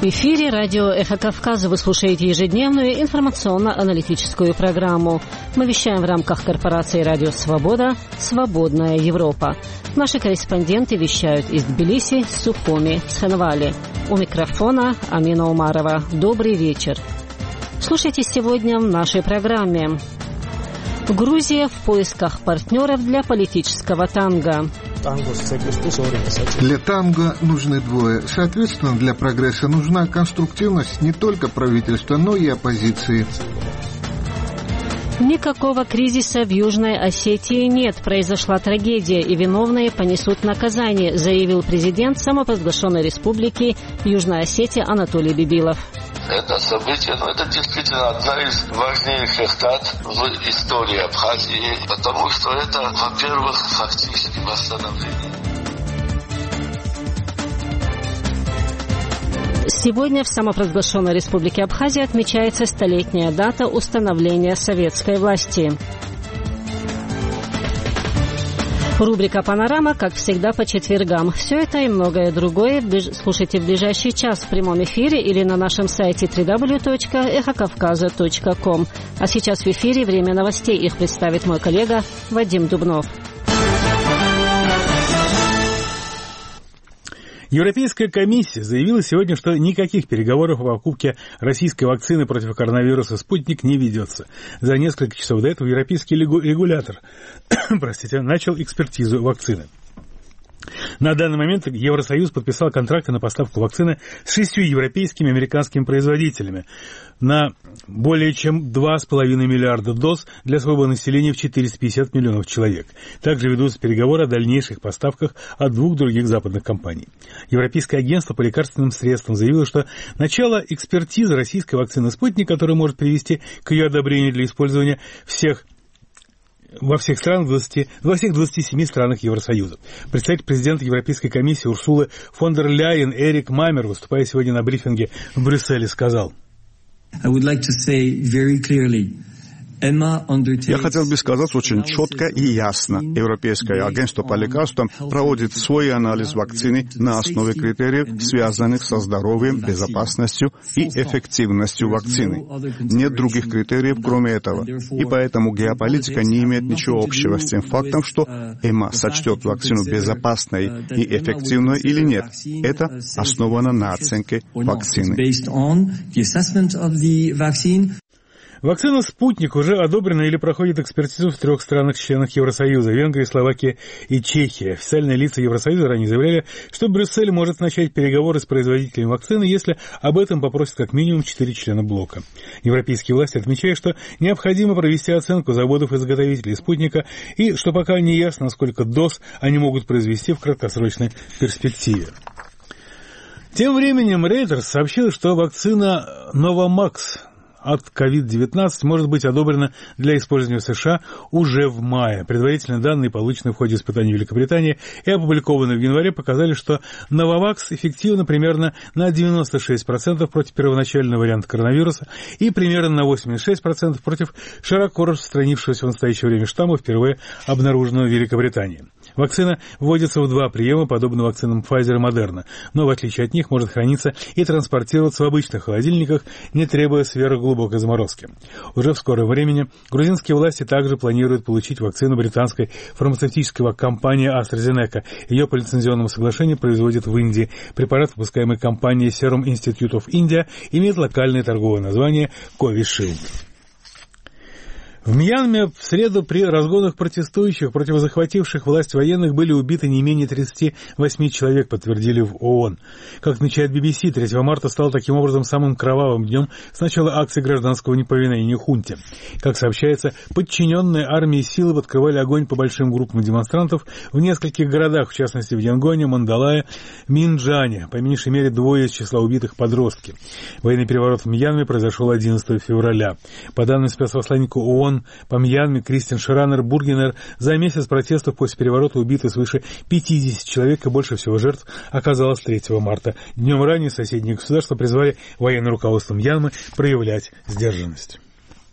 В эфире радио «Эхо Кавказа». Вы слушаете ежедневную информационно-аналитическую программу. Мы вещаем в рамках корпорации «Радио Свобода» «Свободная Европа». Наши корреспонденты вещают из Тбилиси, Сухуми, Цхинвали. У микрофона Амина Умарова. Добрый вечер. Слушайте сегодня в нашей программе. Грузия в поисках партнеров для политического танго. Для танго нужны двое. Соответственно, для прогресса нужна конструктивность не только правительства, но и оппозиции. Никакого кризиса в Южной Осетии нет. Произошла трагедия, и виновные понесут наказание, заявил президент самопровозглашенной республики Южная Осетия Анатолий Бибилов. Это событие, это действительно одна из важнейших дат в истории Абхазии, потому что это, во-первых, фактически восстановление. Сегодня в самопровозглашенной республике Абхазия отмечается столетняя дата установления советской власти. Рубрика «Панорама», как всегда, по четвергам. Все это и многое другое слушайте в ближайший час в прямом эфире или на нашем сайте www.эхокавказа.ком. А сейчас в эфире время новостей. Их представит мой коллега Вадим Дубнов. Европейская комиссия заявила сегодня, что никаких переговоров о покупке российской вакцины против коронавируса «Спутник» не ведется. За несколько часов до этого европейский регулятор начал экспертизу вакцины. На данный момент Евросоюз подписал контракты на поставку вакцины с 6 европейскими и американскими производителями на более чем 2,5 миллиарда доз для своего населения в 450 миллионов человек. Также ведутся переговоры о дальнейших поставках от 2 других западных компаний. Европейское агентство по лекарственным средствам заявило, что начало экспертизы российской вакцины «Спутник», которая может привести к ее одобрению для использования во всех 27 странах Евросоюза. Представитель президента Европейской комиссии Урсулы фон дер Ляйен Эрик Мамер, выступая сегодня на брифинге в Брюсселе, сказал: Я хотел бы сказать очень четко и ясно. Европейское агентство по лекарствам проводит свой анализ вакцины на основе критериев, связанных со здоровьем, безопасностью и эффективностью вакцины. Нет других критериев, кроме этого. И поэтому геополитика не имеет ничего общего с тем фактом, что ЭМА сочтет вакцину безопасной и эффективной или нет. Это основано на оценке вакцины. Вакцина «Спутник» уже одобрена или проходит экспертизу в 3 странах-членах Евросоюза – Венгрии, Словакии и Чехии. Официальные лица Евросоюза ранее заявляли, что Брюссель может начать переговоры с производителями вакцины, если об этом попросят как минимум 4 члена блока. Европейские власти отмечают, что необходимо провести оценку заводов-изготовителей «Спутника» и что пока не ясно, сколько доз они могут произвести в краткосрочной перспективе. Тем временем Reuters сообщил, что вакцина Novavax от COVID-19 может быть одобрена для использования в США уже в мае. Предварительные данные, полученные в ходе испытаний в Великобритании и опубликованные в январе, показали, что Novavax эффективна примерно на 96% против первоначального варианта коронавируса и примерно на 86% против широко распространившегося в настоящее время штамма, впервые обнаруженного в Великобритании. Вакцина вводится в 2 приема, подобно вакцинам Pfizer и Moderna, но в отличие от них может храниться и транспортироваться в обычных холодильниках, не требуя сверхглубокой заморозки. Уже в скором времени грузинские власти также планируют получить вакцину британской фармацевтической компании AstraZeneca. Ее по лицензионному соглашению производит в Индии. Препарат, выпускаемый компанией Serum Institute of India, имеет локальное торговое название Covishield. В Мьянме в среду при разгонах протестующих против захвативших власть военных были убиты не менее 38 человек, подтвердили в ООН. Как отмечает BBC, 3 марта стал таким образом самым кровавым днем с начала акции гражданского неповиновения хунте. Как сообщается, подчиненные армии силы открывали огонь по большим группам демонстрантов в нескольких городах, в частности в Янгоне, Мандалае, Минджане. По меньшей мере 2 из числа убитых подростки. Военный переворот в Мьянме произошел 11 февраля. По данным спецпосланника ООН по Мьянме Кристин Ширанер Бургенер, за месяц протестов после переворота убиты свыше 50 человек, и больше всего жертв оказалось 3 марта. Днем ранее соседние государства призвали военное руководство Мьянмы проявлять сдержанность.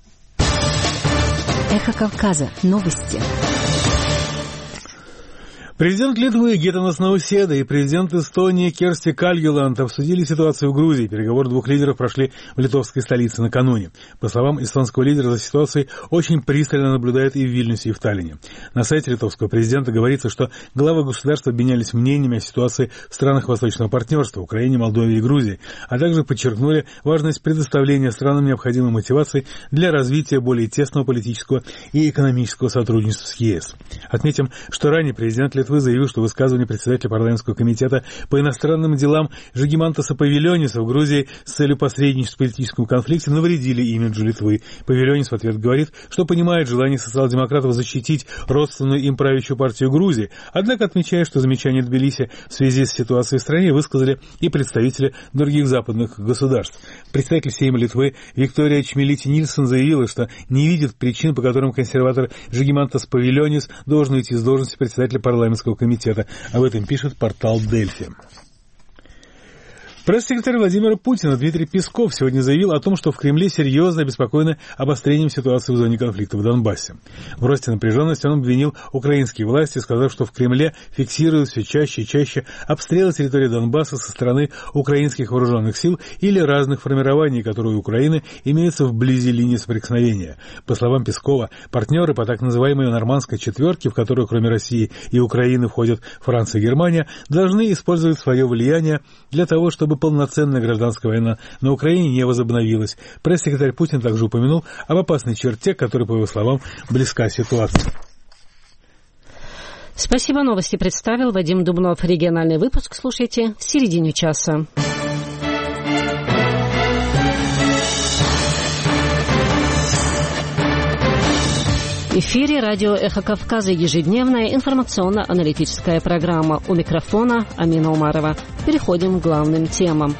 Эхо Кавказа. Новости. Президент Литвы Гитанас Науседа и президент Эстонии Керсти Кальюланд обсудили ситуацию в Грузии. Переговоры двух лидеров прошли в литовской столице накануне. По словам эстонского лидера, за ситуацией очень пристально наблюдают и в Вильнюсе, и в Таллине. На сайте литовского президента говорится, что главы государств обменялись мнениями о ситуации в странах Восточного партнерства, Украине, Молдове и Грузии, а также подчеркнули важность предоставления странам необходимой мотивации для развития более тесного политического и экономического сотрудничества с ЕС. Отметим, что ранее президент Литвы заявил, что высказывания председателя парламентского комитета по иностранным делам Жигимантаса Павильониса в Грузии с целью посредничества в политическом конфликте навредили имиджу Литвы. Павильонис в ответ говорит, что понимает желание социал-демократов защитить родственную им правящую партию Грузии, однако отмечает, что замечания Тбилиси в связи с ситуацией в стране высказали и представители других западных государств. Представитель Сейма Литвы Виктория Чмилити-Нильсон заявила, что не видит причин, по которым консерватор Жигимантас Павильонис должен уйти с должности председателя парламентского комитета. Об этом пишет портал Дельфи. Пресс-секретарь Владимира Путина Дмитрий Песков сегодня заявил о том, что в Кремле серьезно обеспокоены обострением ситуации в зоне конфликта в Донбассе. В росте напряженности он обвинил украинские власти, сказав, что в Кремле фиксируют все чаще и чаще обстрелы территории Донбасса со стороны украинских вооруженных сил или разных формирований, которые у Украины имеются вблизи линии соприкосновения. По словам Пескова, партнеры по так называемой нормандской четверке, в которую кроме России и Украины входят Франция и Германия, должны использовать свое влияние для того, чтобы полноценная гражданская война на Украине не возобновилась. Пресс-секретарь Путин также упомянул об опасной черте, которая, по его словам, близка ситуации. Спасибо. Новости представил Вадим Дубнов. Региональный выпуск слушайте в середине часа. В эфире радио «Эхо Кавказа» ежедневная информационно-аналитическая программа. У микрофона Амина Умарова. Переходим к главным темам.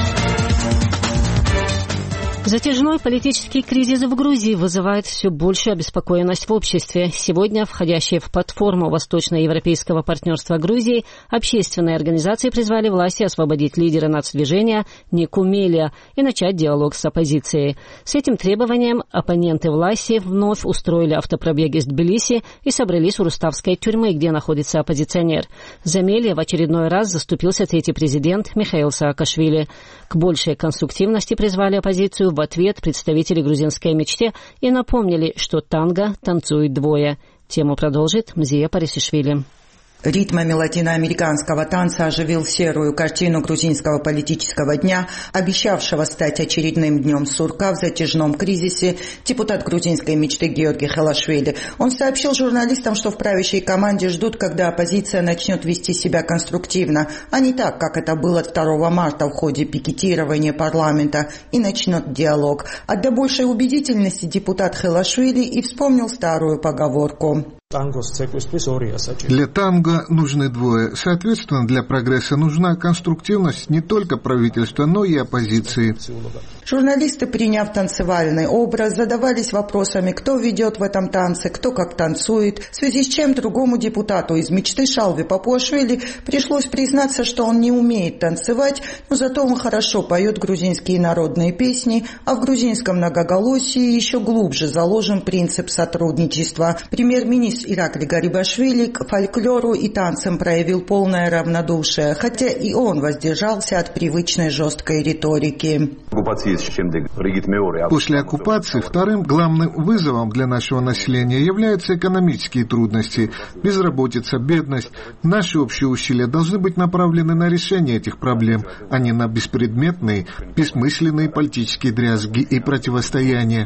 Затяжной политический кризис в Грузии вызывает все большую обеспокоенность в обществе. Сегодня входящие в платформу Восточноевропейского партнерства Грузии общественные организации призвали власти освободить лидера нацдвижения Нику Мелия и начать диалог с оппозицией. С этим требованием оппоненты власти вновь устроили автопробег из Тбилиси и собрались у Руставской тюрьмы, где находится оппозиционер. За Мелия в очередной раз заступился третий президент Михаил Саакашвили. К большей конструктивности призвали оппозицию в ответ представители грузинской мечты и напомнили, что танго танцуют двое. Тему продолжит Мзия Парисишвили. Ритмами латиноамериканского танца оживил серую картину грузинского политического дня, обещавшего стать очередным днем сурка в затяжном кризисе, депутат грузинской мечты Георгий Халашвили. Он сообщил журналистам, что в правящей команде ждут, когда оппозиция начнет вести себя конструктивно, а не так, как это было 2 марта в ходе пикетирования парламента, и начнет диалог. А для большей убедительности депутат Халашвили и вспомнил старую поговорку. Для танго нужны двое. Соответственно, для прогресса нужна конструктивность не только правительства, но и оппозиции. Журналисты, приняв танцевальный образ, задавались вопросами, кто ведет в этом танце, кто как танцует, в связи с чем другому депутату из мечты Шалви Папуашвили пришлось признаться, что он не умеет танцевать, но зато он хорошо поет грузинские народные песни, а в грузинском многоголосии еще глубже заложен принцип сотрудничества. Премьер-министр Ираклий Гарибашвили к фольклору и танцам проявил полное равнодушие, хотя и он воздержался от привычной жесткой риторики. После оккупации вторым главным вызовом для нашего населения являются экономические трудности, безработица, бедность. Наши общие усилия должны быть направлены на решение этих проблем, а не на беспредметные, бессмысленные политические дрязги и противостояния.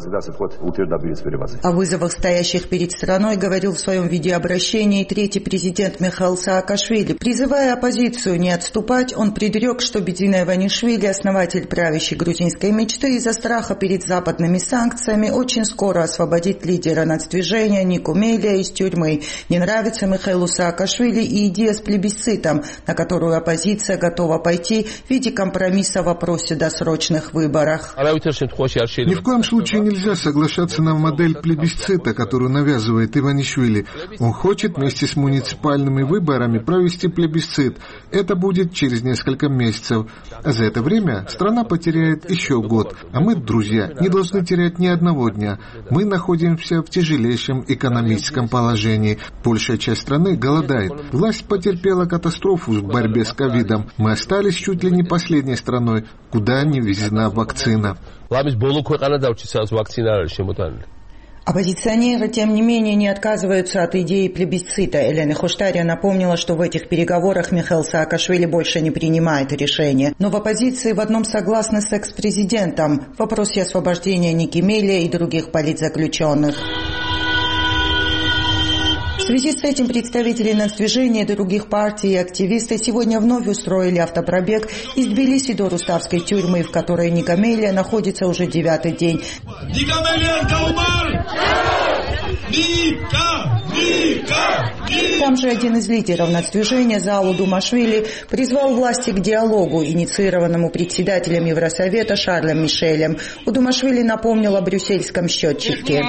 О вызовах, стоящих перед страной, говорил в своем видеообращении третий президент Михаил Саакашвили. Призывая оппозицию не отступать, он предрек, что Бедина Иванишвили, основатель правящей грузинской мечты, из-за страха перед западными санкциями очень скоро освободит лидера нацдвижения Нику Мелия из тюрьмы. Не нравится Михаилу Саакашвили и идея с плебисцитом, на которую оппозиция готова пойти в виде компромисса в вопросе досрочных выборов. Ни в коем случае нельзя соглашаться на модель плебисцита, которую навязывает Иванишвили. Он хочет вместе с муниципальными выборами провести плебисцит. Это будет через несколько месяцев. А за это время страна потеряет потеряет еще год. А мы, друзья, не должны терять ни одного дня. Мы находимся в тяжелейшем экономическом положении. Большая часть страны голодает. Власть потерпела катастрофу в борьбе с ковидом. Мы остались чуть ли не последней страной, куда не ввезена вакцина. Оппозиционеры, тем не менее, не отказываются от идеи плебисцита. Елена Хуштария напомнила, что в этих переговорах Михаил Саакашвили больше не принимает решения. Но в оппозиции в одном согласны с экс-президентом в вопросе освобождения Ники Мелли и других политзаключенных. В связи с этим представители нацдвижения и других партий и активисты сегодня вновь устроили автопробег из Тбилиси до Руставской тюрьмы, в которой Ника Мелли находится уже 9-й день. Там же один из лидеров нацдвижения, Залу Думашвили, призвал власти к диалогу, инициированному председателем Евросовета Шарлем Мишелем. У Думашвили напомнил о брюссельском счетчике.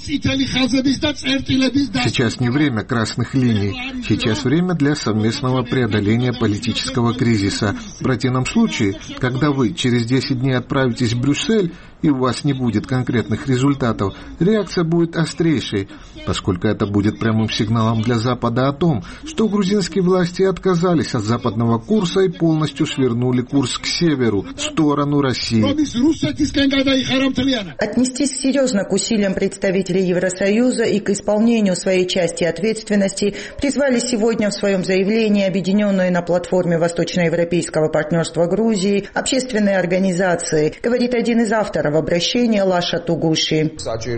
Сейчас не время красных линий. Сейчас время для совместного преодоления политического кризиса. В противном случае, когда вы через 10 дней отправитесь в Брюссель, и у вас не будет конкретных результатов, реакция будет острейшей, поскольку это будет прямым сигналом для Запада о том, что грузинские власти отказались от западного курса и полностью свернули курс к северу, в сторону России. Отнестись серьезно к усилиям представителей Евросоюза и к исполнению своей части ответственности призвали сегодня в своем заявлении объединенные на платформе Восточноевропейского партнерства Грузии общественные организации, говорит один из авторов обращения Лаша Тугуши.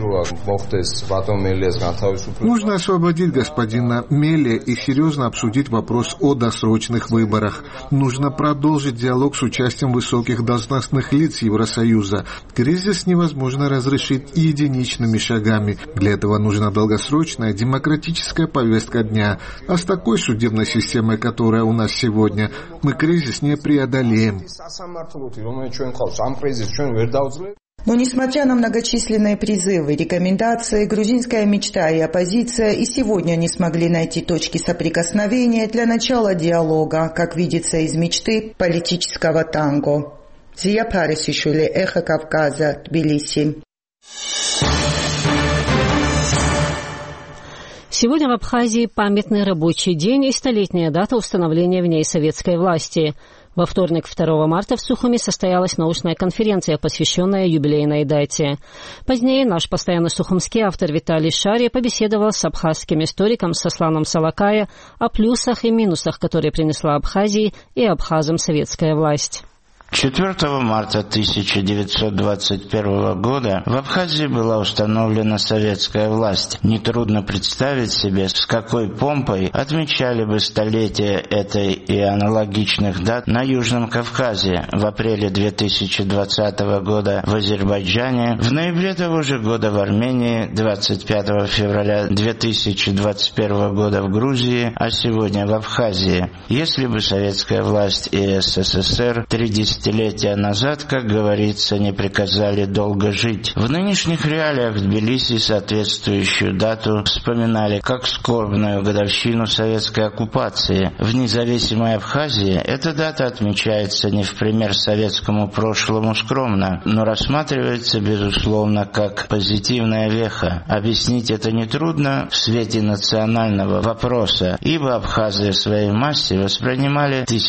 Нужно освободить господина Мелли и серьезно обсудить вопрос о досрочных выборах. Нужно продолжить диалог с участием высоких должностных лиц Евросоюза. Кризис невозможно разрешить единичными шагами. Для этого нужна долгосрочная демократическая повестка дня. А с такой судебной системой, которая у нас сегодня, мы кризис не преодолеем. Но несмотря на многочисленные призывы, рекомендации, грузинская мечта и оппозиция и сегодня не смогли найти точки соприкосновения для начала диалога, как видится из мечты политического танго. Зия Парисишвили, Эхо Кавказа, Тбилиси. Сегодня в Абхазии памятный рабочий день и столетняя дата установления в ней советской власти. Во вторник, 2 марта, в Сухуми состоялась научная конференция, посвященная юбилейной дате. Позднее наш постоянный сухумский автор Виталий Шари побеседовал с абхазским историком Сосланом Салакая о плюсах и минусах, которые принесла Абхазии и абхазам советская власть. 4 марта 1921 года в Абхазии была установлена советская власть. Нетрудно представить себе, с какой помпой отмечали бы столетие этой и аналогичных дат на Южном Кавказе в апреле 2020 года в Азербайджане, в ноябре того же года в Армении, 25 февраля 2021 года в Грузии, а сегодня в Абхазии. Если бы советская власть и СССР 3 десятилетия назад, как говорится, не приказали долго жить. В нынешних реалиях в Тбилиси соответствующую дату вспоминали как скорбную годовщину советской оккупации. В независимой Абхазии эта дата отмечается не в пример советскому прошлому скромно, но рассматривается, безусловно, как позитивная веха. Объяснить это нетрудно в свете национального вопроса, ибо абхазы в своей массе воспринимали в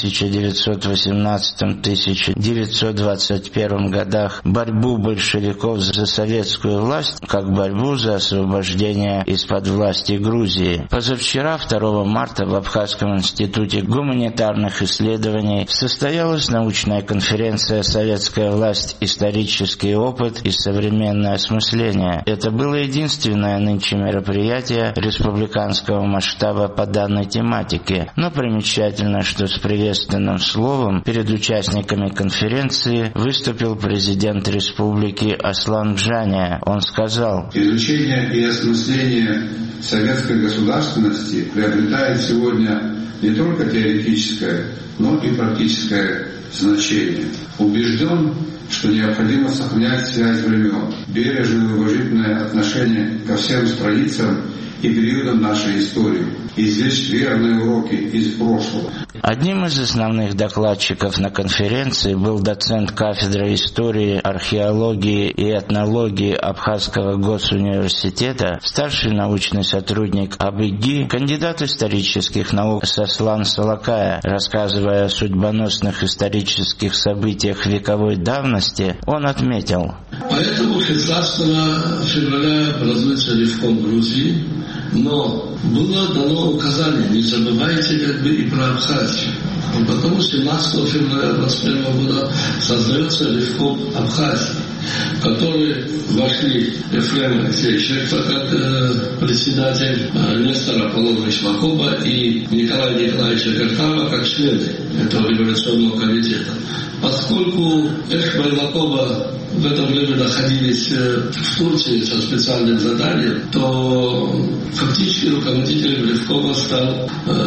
1918-1921 годах борьбу большевиков за советскую власть как борьбу за освобождение из-под власти Грузии. Позавчера, 2 марта, в Абхазском институте гуманитарных исследований состоялась научная конференция «Советская власть. Исторический опыт и современное осмысление». Это было единственное нынче мероприятие республиканского масштаба по данной тематике, но примечательно, что с приветственным словом перед участниками конференции выступил президент республики Аслан Джания. Он сказал: «Изучение и осмысление советской государственности приобретает сегодня не только теоретическое, но и практическое значение. Убежден, что необходимо сохранять связь времен, бережное и уважительное отношение ко всем страницам и периодам нашей истории, извлечь верные уроки из прошлого». Одним из основных докладчиков на конференции был доцент кафедры истории, археологии и этнологии Абхазского госуниверситета, старший научный сотрудник АБГИ, кандидат исторических наук Сослан Салакая. Рассказывая о судьбоносных исторических событиях вековой давности, он отметил: Поэтому 16 февраля празднуется Ревком Грузии, но было дано указание, не забывайте и про Абхазию. И потом 17 февраля 2021 года создается Ревком Абхазии, в который вошли Ефрем Алексеевич Рекфа как председатель, Нестор Аполлонович Макоба и Николай Николаевич Акартава как члены этого революционного комитета. Поскольку Эшба и Макоба в это время находились в Турции со специальным заданием, то фактически руководителем Ревкома стал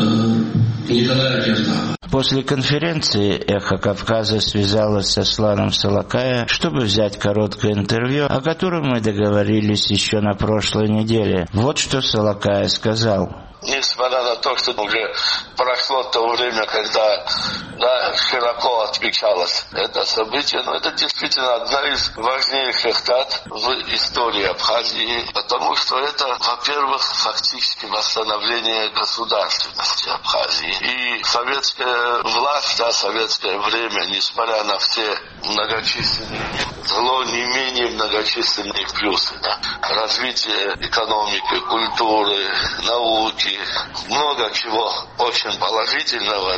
Николай Акартава. После конференции «Эхо Кавказа» связалась со Сосланом Салакая, чтобы взять короткое интервью, о котором мы договорились еще на прошлой неделе. Вот что Салакая сказал. Несмотря на то, что уже прошло то время, когда широко отмечалось это событие, но это действительно одна из важнейших дат в истории Абхазии, потому что это, во-первых, фактически восстановление государственности Абхазии. И советская власть, советское время, несмотря на все многочисленные зло, не менее многочисленные плюсы. Развитие экономики, культуры, науки, много чего очень положительного,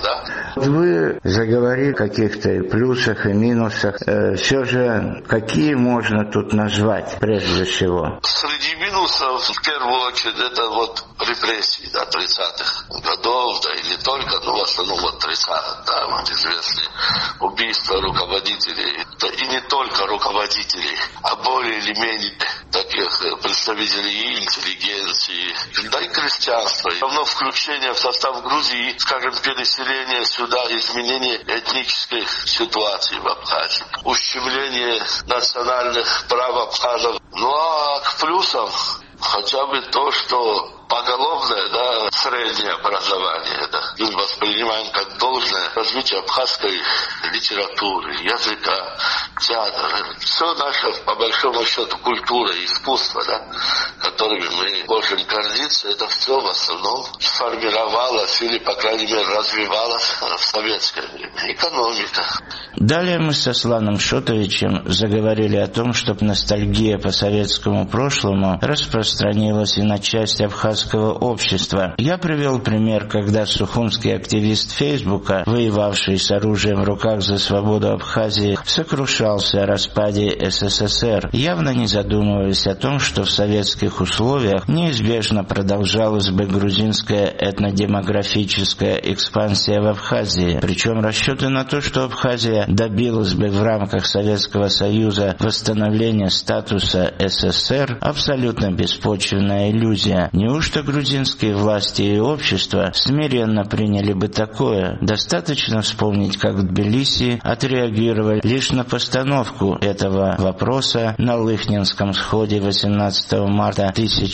Вы заговорили о каких-то и плюсах, и минусах. Все же, какие можно тут назвать прежде всего? Среди минусов, в первую очередь, это репрессии 30-х годов, и не только, но в основном 30-х, известные убийства руководителей, и не только руководителей, а более или менее таких представителей интеллигенции, и крестьянства. Равно включение в состав Грузии, скажем, переселение сюда, изменение этнической ситуации в Абхазии, ущемление национальных прав абхазов. А к плюсам хотя бы то, что поголовное, среднее образование, мы воспринимаем как должное развитие абхазской литературы, языка, театра. Все наше, по большому счету, культура и искусство, которыми мы можем гордиться, это все в основном сформировалось или, по крайней мере, развивалось в советское время. Экономика. Далее мы с Сосланом Шотовичем заговорили о том, чтобы ностальгия по советскому прошлому распространилась и на часть абхазского общества. Я привел пример, когда сухумский активист Фейсбука, воевавший с оружием в руках за свободу Абхазии, сокрушался о распаде СССР, явно не задумываясь о том, что в советских условиях неизбежно продолжалась бы грузинская этнодемографическая экспансия в Абхазии. Причем расчеты на то, что Абхазия добилась бы в рамках Советского Союза восстановления статуса СССР, абсолютно беспочвенная иллюзия. Неужто грузинские власти и общество смиренно приняли бы такое? Достаточно вспомнить, как в Тбилиси отреагировали лишь на постановку этого вопроса на Лыхнинском сходе 18 марта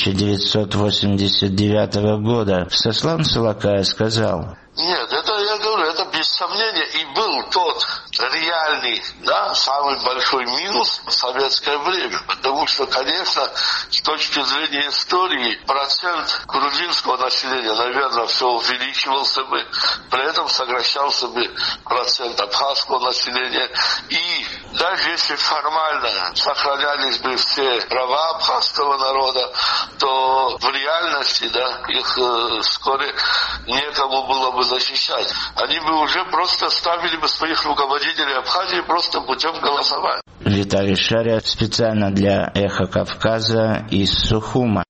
1989 года. Сослан Салакая сказал: Нет, это, я говорю, это без сомнения и был тот реальный, самый большой минус в советское время. Потому что, конечно, с точки зрения истории, процент грузинского населения, наверное, все увеличивался бы, при этом сокращался бы процент абхазского населения. И даже если формально сохранялись бы все права абхазского народа, то в реальности, их вскоре некому было бы защищать. Они бы уже просто ставили бы своих руководителей Абхазии просто путем голосования. Виталий Шаря специально для «Эхо Кавказа» из Сухума.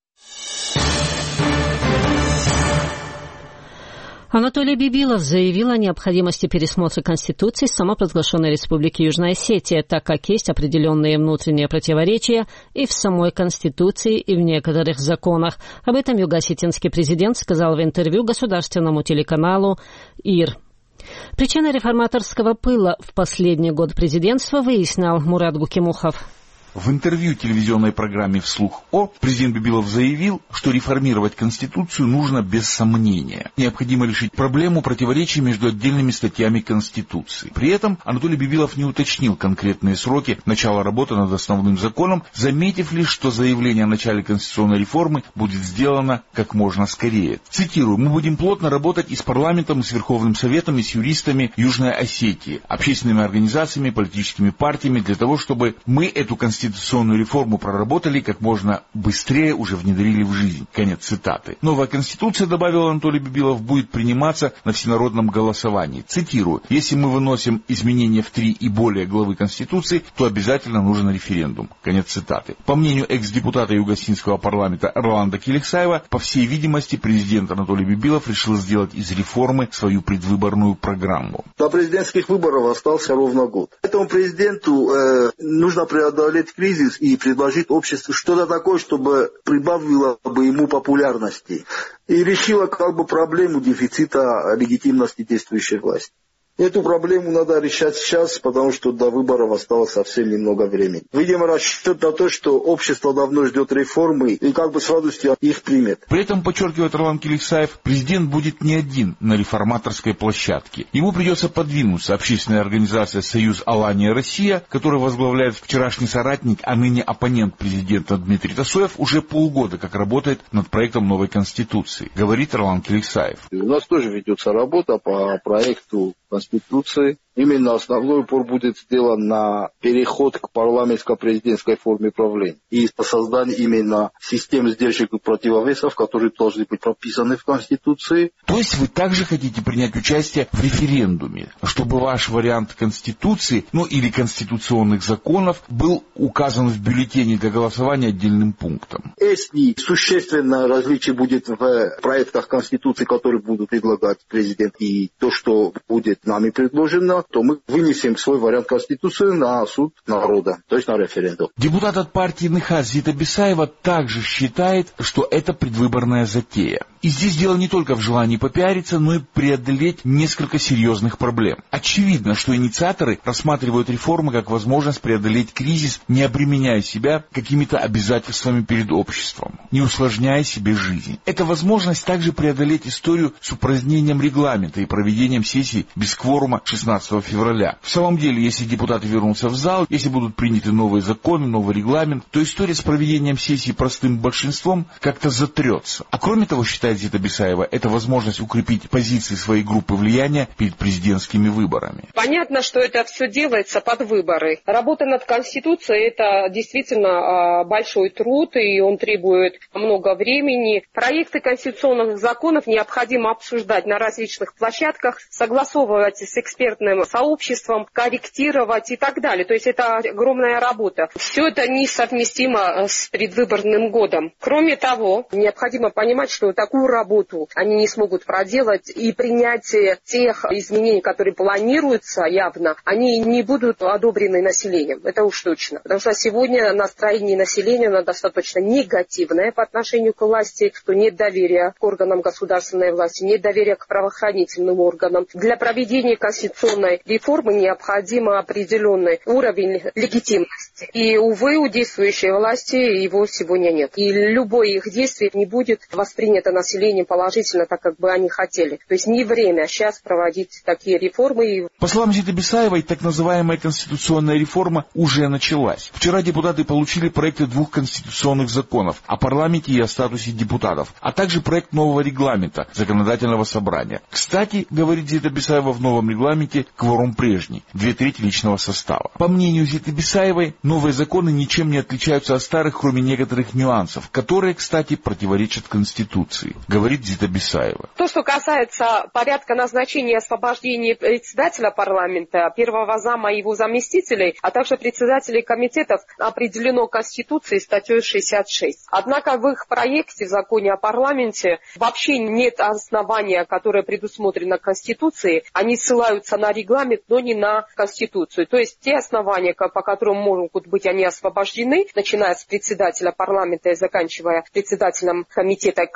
Анатолий Бибилов заявил о необходимости пересмотра Конституции самопровозглашенной Республики Южная Осетия, так как есть определенные внутренние противоречия и в самой Конституции, и в некоторых законах. Об этом юго-осетинский президент сказал в интервью государственному телеканалу ИР. Причины реформаторского пыла в последний год президентства выяснял Мурат Гукимухов. В интервью телевизионной программе «Вслух О» президент Бибилов заявил, что реформировать Конституцию нужно без сомнения. Необходимо решить проблему противоречий между отдельными статьями Конституции. При этом Анатолий Бибилов не уточнил конкретные сроки начала работы над основным законом, заметив лишь, что заявление о начале конституционной реформы будет сделано как можно скорее. Цитирую: «Мы будем плотно работать и с парламентом, и с Верховным Советом, и с юристами Южной Осетии, общественными организациями, политическими партиями, для того, чтобы мы эту конституционную реформу проработали как можно быстрее, уже внедрили в жизнь». Конец цитаты. Новая конституция, добавил Анатолий Бибилов, будет приниматься на всенародном голосовании. Цитирую: «Если мы выносим изменения в 3 и более главы Конституции, то обязательно нужен референдум». Конец цитаты. По мнению экс-депутата Югосинского парламента Орландо Келексаева, по всей видимости, президент Анатолий Бибилов решил сделать из реформы свою предвыборную программу. До президентских выборов остался ровно год. Этому президенту нужно преодолеть кризис и предложить обществу что-то такое, чтобы прибавило бы ему популярности и решило проблему дефицита легитимности действующей власти. Эту проблему надо решать сейчас, потому что до выборов осталось совсем немного времени. Видимо, расчет на то, что общество давно ждет реформы и с радостью их примет. При этом, подчеркивает Орландо Келексаев, президент будет не один на реформаторской площадке. Ему придется подвинуться. Общественная организация «Союз Алания Россия», которую возглавляет вчерашний соратник, а ныне оппонент президента Дмитрий Тасоев, уже полгода как работает над проектом новой Конституции, говорит Орландо Келексаев. У нас тоже ведется работа по проекту Конституции. Именно основной упор будет сделан на переход к парламентско-президентской форме правления и по созданию именно системы сдержек и противовесов, которые должны быть прописаны в Конституции. То есть вы также хотите принять участие в референдуме, чтобы ваш вариант Конституции, или конституционных законов, был указан в бюллетене для голосования отдельным пунктом? Если существенное различие будет в проектах Конституции, которые будут предлагать президент, и то, что будет нами предложено, то мы вынесем свой вариант Конституции на суд народа, то есть на референдум. Депутат от партии НХАС Зита Бисаева также считает, что это предвыборная затея. И здесь дело не только в желании попиариться, но и преодолеть несколько серьезных проблем. Очевидно, что инициаторы рассматривают реформы как возможность преодолеть кризис, не обременяя себя какими-то обязательствами перед обществом, не усложняя себе жизнь. Это возможность также преодолеть историю с упразднением регламента и проведением сессий без кворума 16 февраля. В самом деле, если депутаты вернутся в зал, если будут приняты новые законы, новый регламент, то история с проведением сессий простым большинством как-то затрется. А кроме того, считает Зита Бисаева, это возможность укрепить позиции своей группы влияния перед президентскими выборами. Понятно, что это все делается под выборы. Работа над Конституцией – это действительно большой труд, и он требует много времени. Проекты конституционных законов необходимо обсуждать на различных площадках, согласовывать с экспертным сообществом, корректировать и так далее. То есть это огромная работа. Все это несовместимо с предвыборным годом. Кроме того, необходимо понимать, что такую работу они не смогут проделать, и принятие тех изменений, которые планируются явно, они не будут одобрены населением. Это уж точно. Потому что сегодня настроение населения достаточно негативное по отношению к власти, что нет доверия к органам государственной власти, нет доверия к правоохранительным органам. Для проведения конституционной реформы необходим определенный уровень легитимности. И, увы, у действующей власти его сегодня нет. И любое их действие не будет воспринято населением положительно, так как бы они хотели. То есть не время сейчас проводить такие реформы. По словам Зиты Бисаевой, так называемая конституционная реформа уже началась. Вчера депутаты получили проекты 2 конституционных законов о парламенте и о статусе депутатов, а также проект нового регламента законодательного собрания. Кстати, говорит Зита Бисаева, в новом регламенте кворум прежний, 2/3 личного состава. По мнению Зиты Бисаевой, новые законы ничем не отличаются от старых, кроме некоторых нюансов, которые, кстати, противоречат Конституции, говорит Зита Бисаева. То, что касается порядка назначения и освобождения председателя парламента, первого зама и его заместителей, а также председателей комитетов, определено Конституцией статьей 66. Однако в их проекте, в законе о парламенте, вообще нет основания, которое предусмотрено Конституцией. Они ссылаются на регламент, но не на Конституцию. То есть те основания, по которым могут быть они освобождены, начиная с председателя парламента и заканчивая председателем комитета комиссии,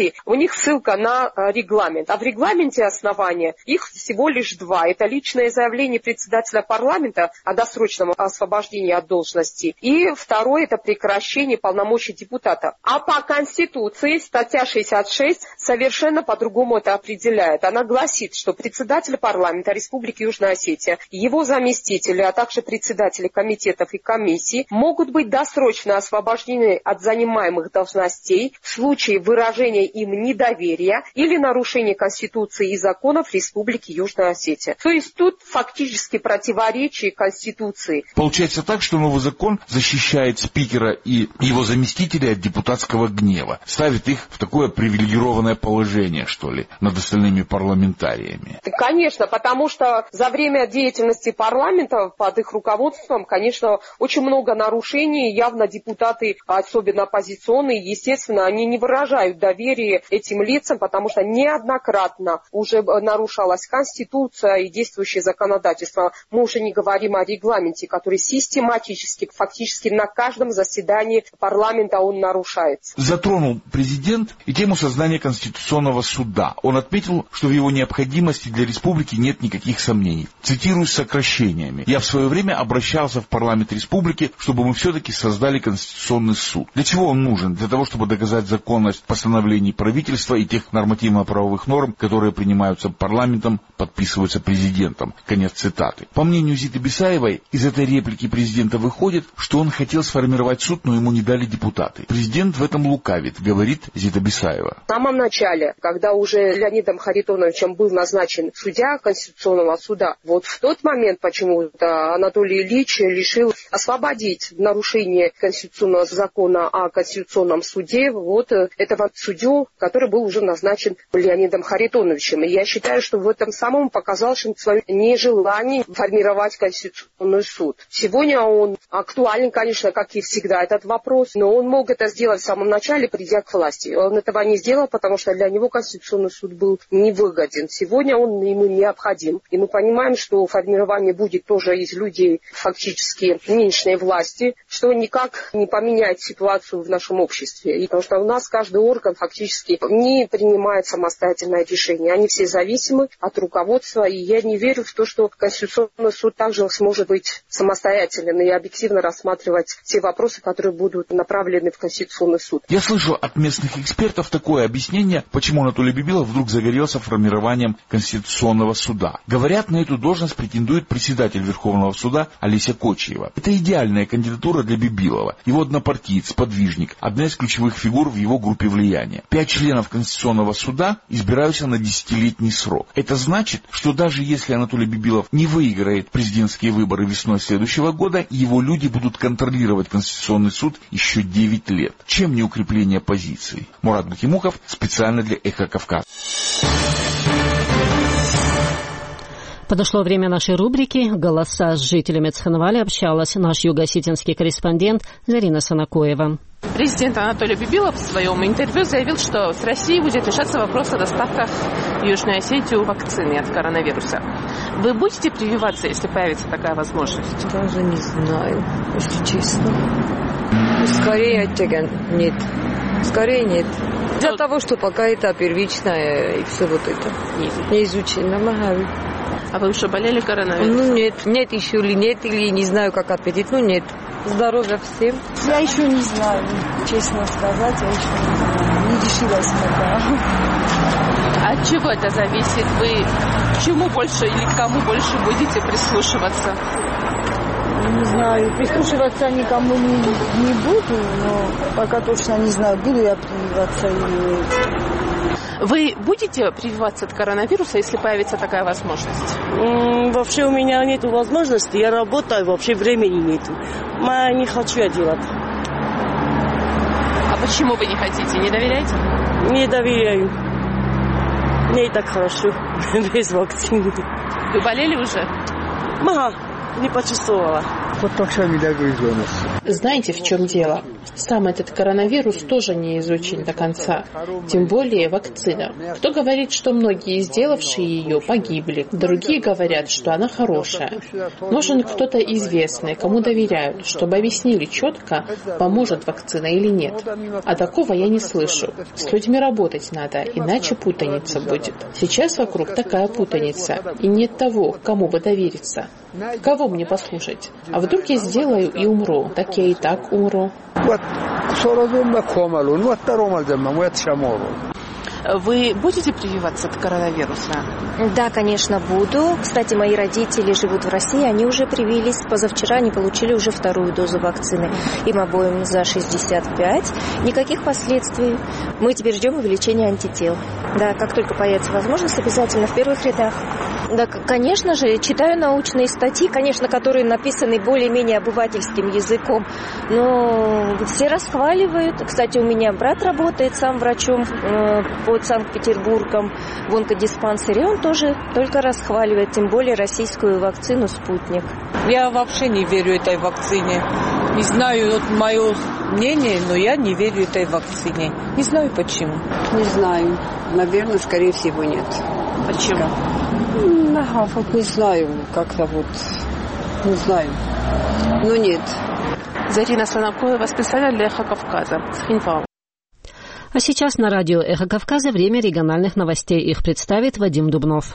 комиссии, у них ссылка на регламент. А в регламенте основания их всего лишь 2. Это личное заявление председателя парламента о досрочном освобождении от должности. И второе – это прекращение полномочий депутата. А по Конституции статья 66 совершенно по-другому это определяет. Она гласит, что председатель парламента Республики Южная Осетия, его заместители, а также председатели комитетов и комиссий могут быть досрочно освобождены от занимаемых должностей в случае выражения им недоверия или нарушения Конституции и законов Республики Южная Осетия. То есть тут фактически противоречие Конституции. Получается так, что новый закон защищает спикера и его заместителей от депутатского гнева, ставит их в такое привилегированное положение, что ли, над остальными парламентариями. Конечно, потому что за время деятельности парламента под их руководством, конечно, очень много нарушений. Явно депутаты, особенно оппозиционные, естественно, они не выражают доверие этим лицам, потому что неоднократно уже нарушалась Конституция и действующее законодательство. Мы уже не говорим о регламенте, который систематически, фактически на каждом заседании парламента он нарушается. Затронул президент и тему создания Конституционного суда. Он отметил, что в его необходимости для республики нет никаких сомнений. Цитирую с сокращениями. «Я в свое время обращался в парламент республики, чтобы мы все-таки создали Конституционный суд». Для чего он нужен? Для того, чтобы доказать законность постановлений правительства и тех нормативно-правовых норм, которые принимаются парламентом, подписываются президентом. Конец цитаты. По мнению Зиты Бисаевой, из этой реплики президента выходит, что он хотел сформировать суд, но ему не дали депутаты. Президент в этом лукавит, говорит Зита Бисаева. В самом начале, когда уже Леонидом Харитоновичем был назначен судья Конституционного суда, вот в тот момент почему-то Анатолий Ильич решил освободить в нарушение конституционного закона о Конституционном суде вот этого судью, который был уже назначен Леонидом Харитоновичем. И я считаю, что в этом самом показал свое нежелание формировать Конституционный суд. Сегодня он актуален, конечно, как и всегда, этот вопрос, но он мог это сделать в самом начале, придя к власти. Он этого не сделал, потому что для него Конституционный суд был невыгоден. Сегодня он ему необходим. И мы понимаем, что формирование будет тоже из людей фактически нынешней власти, что никак не поменяет ситуацию в нашем обществе. И потому что у нас каждый орган фактически не принимает самостоятельное решение. Они все зависимы от руководства. И я не верю в то, что Конституционный суд также сможет быть самостоятельным и объективно рассматривать те вопросы, которые будут направлены в Конституционный суд. Я слышал от местных экспертов такое объяснение, почему Анатолий Бибилов вдруг загорелся формированием Конституционного суда. Говорят, на эту должность претендует председатель Верховного суда Олеся Кочиева. Это идеальная кандидатура для Бибилова. Его однопартиец, подвижник, одна из ключевых фигур в его группе влияния. 5 членов Конституционного суда избираются на 10-летний срок. Это значит, что даже если Анатолий Бибилов не выиграет президентские выборы весной следующего года, его люди будут контролировать Конституционный суд еще 9 лет. Чем не укрепление позиций? Мурат Бакимухов специально для «Эхо Кавказа». Подошло время нашей рубрики «Голоса». С жителями Цхинвали общалась наш юго-осетинский корреспондент Зарина Санакоева. Президент Анатолий Бибилов в своем интервью заявил, что с Россией будет решаться вопрос о доставках в Южную Осетию вакцины от коронавируса. Вы будете прививаться, если появится такая возможность? Даже не знаю, если честно. Скорее нет. Скорее нет. Из-за того, что пока это первичное и все вот это не изучено. А вы уже болели коронавирусом? Ну нет еще или нет, или не знаю, как ответить. Ну нет. Здоровья всем. Я еще не знаю, честно сказать, я еще не знаю. Не решилась пока. От чего это зависит? Вы к чему больше или к кому больше будете прислушиваться? Не знаю, прислушиваться никому не буду, но пока точно не знаю, буду я прививаться или нет. Вы будете прививаться от коронавируса, если появится такая возможность? Вообще у меня нет возможности, я работаю, вообще времени нет. Не хочу я делать. А почему вы не хотите? Не доверяете? Не доверяю. Мне и так хорошо, без вакцины. Вы болели уже? Не почувствовала. Знаете, в чем дело? Сам этот коронавирус тоже не изучен до конца, тем более вакцина. Кто говорит, что многие сделавшие ее погибли, другие говорят, что она хорошая. Нужен кто-то известный, кому доверяют, чтобы объяснили четко, поможет вакцина или нет. А такого я не слышу. С людьми работать надо, иначе путаница будет. Сейчас вокруг такая путаница, и нет того, кому бы довериться. Кого мне послушать? А вдруг я сделаю и умру? Так я и так умру. Вы будете прививаться от коронавируса? Да, конечно, буду. Кстати, мои родители живут в России, они уже привились. Позавчера они получили уже 2-ю дозу вакцины. Им обоим за 65. Никаких последствий. Мы теперь ждем увеличения антител. Да, как только появится возможность, обязательно в первых рядах. Да, конечно же, читаю научные статьи, конечно, которые написаны более-менее обывательским языком, но все расхваливают. Кстати, у меня брат работает сам врачом под Санкт-Петербургом в онкодиспансере, он тоже только расхваливает, тем более российскую вакцину «Спутник». Я вообще не верю этой вакцине. Не знаю, вот мое мнение, но я не верю этой вакцине. Не знаю почему. Не знаю. Наверное, скорее всего, нет. Почему? Вот не знаю, как-то вот, не знаю, но нет. Зарина Санакоева, специально для «Эхо Кавказа». А сейчас на радио «Эхо Кавказа» время региональных новостей. Их представит Вадим Дубнов.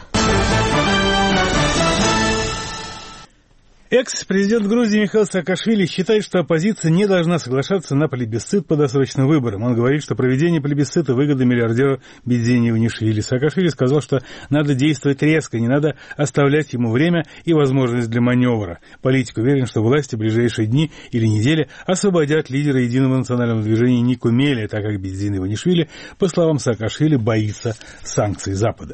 Экс-президент Грузии Михаил Саакашвили считает, что оппозиция не должна соглашаться на плебисцит по досрочным выборам. Он говорит, что проведение плебисцита выгода миллиардеру Бедзини Иванишвили. Саакашвили сказал, что надо действовать резко, не надо оставлять ему время и возможность для маневра. Политик уверен, что власти в ближайшие дни или недели освободят лидера Единого национального движения Нику Мелия, так как Бедзини Иванишвили, по словам Саакашвили, боится санкций Запада.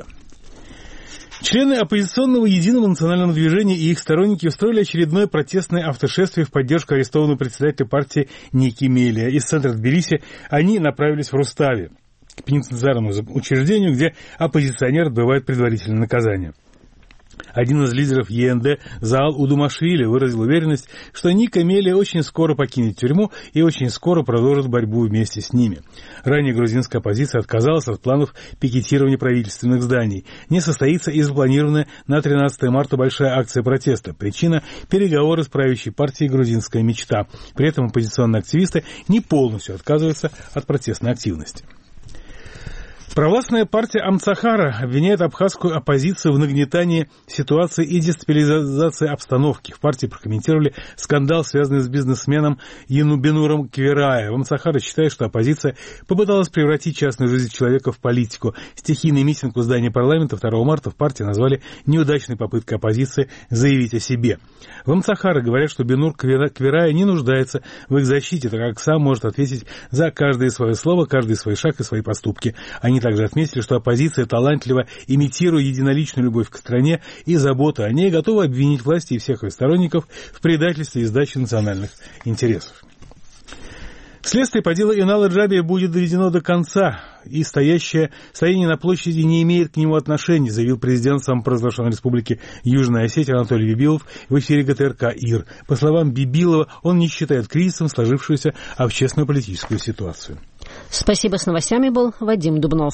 Члены оппозиционного Единого национального движения и их сторонники устроили очередное протестное автошествие в поддержку арестованного председателя партии Ники Мелия. Из центра Тбилиси они направились в Рустави, к пенитенциарному учреждению, где оппозиционеры отбывают предварительное наказание. Один из лидеров ЕНД, Заал Удумашвили, выразил уверенность, что Ника Мелия очень скоро покинет тюрьму и очень скоро продолжит борьбу вместе с ними. Ранее грузинская оппозиция отказалась от планов пикетирования правительственных зданий. Не состоится и запланированная на 13 марта большая акция протеста. Причина – переговоры с правящей партией «Грузинская мечта». При этом оппозиционные активисты не полностью отказываются от протестной активности. Провластная партия Амцахара обвиняет абхазскую оппозицию в нагнетании ситуации и дестабилизации обстановки. В партии прокомментировали скандал, связанный с бизнесменом Бинуром Квирая. В Амцахаре считают, что оппозиция попыталась превратить частную жизнь человека в политику. Стихийный митинг у здания парламента 2 марта в партии назвали неудачной попыткой оппозиции заявить о себе. В Амцахаре говорят, что Бинур Квирая не нуждается в их защите, так как сам может ответить за каждое свое слово, каждый свой шаг и свои поступки. Они также отметили, что оппозиция талантливо, имитируя единоличную любовь к стране и заботу о ней, готова обвинить власти и всех их сторонников в предательстве и сдаче национальных интересов. Следствие по делу Инала Джабия будет доведено до конца, и стояние на площади не имеет к нему отношения, заявил президент самопровозглашенной республики Южная Осетия Анатолий Бибилов в эфире ГТРК «Ир». По словам Бибилова, он не считает кризисом сложившуюся общественно-политическую ситуацию. Спасибо, с новостями был Вадим Дубнов.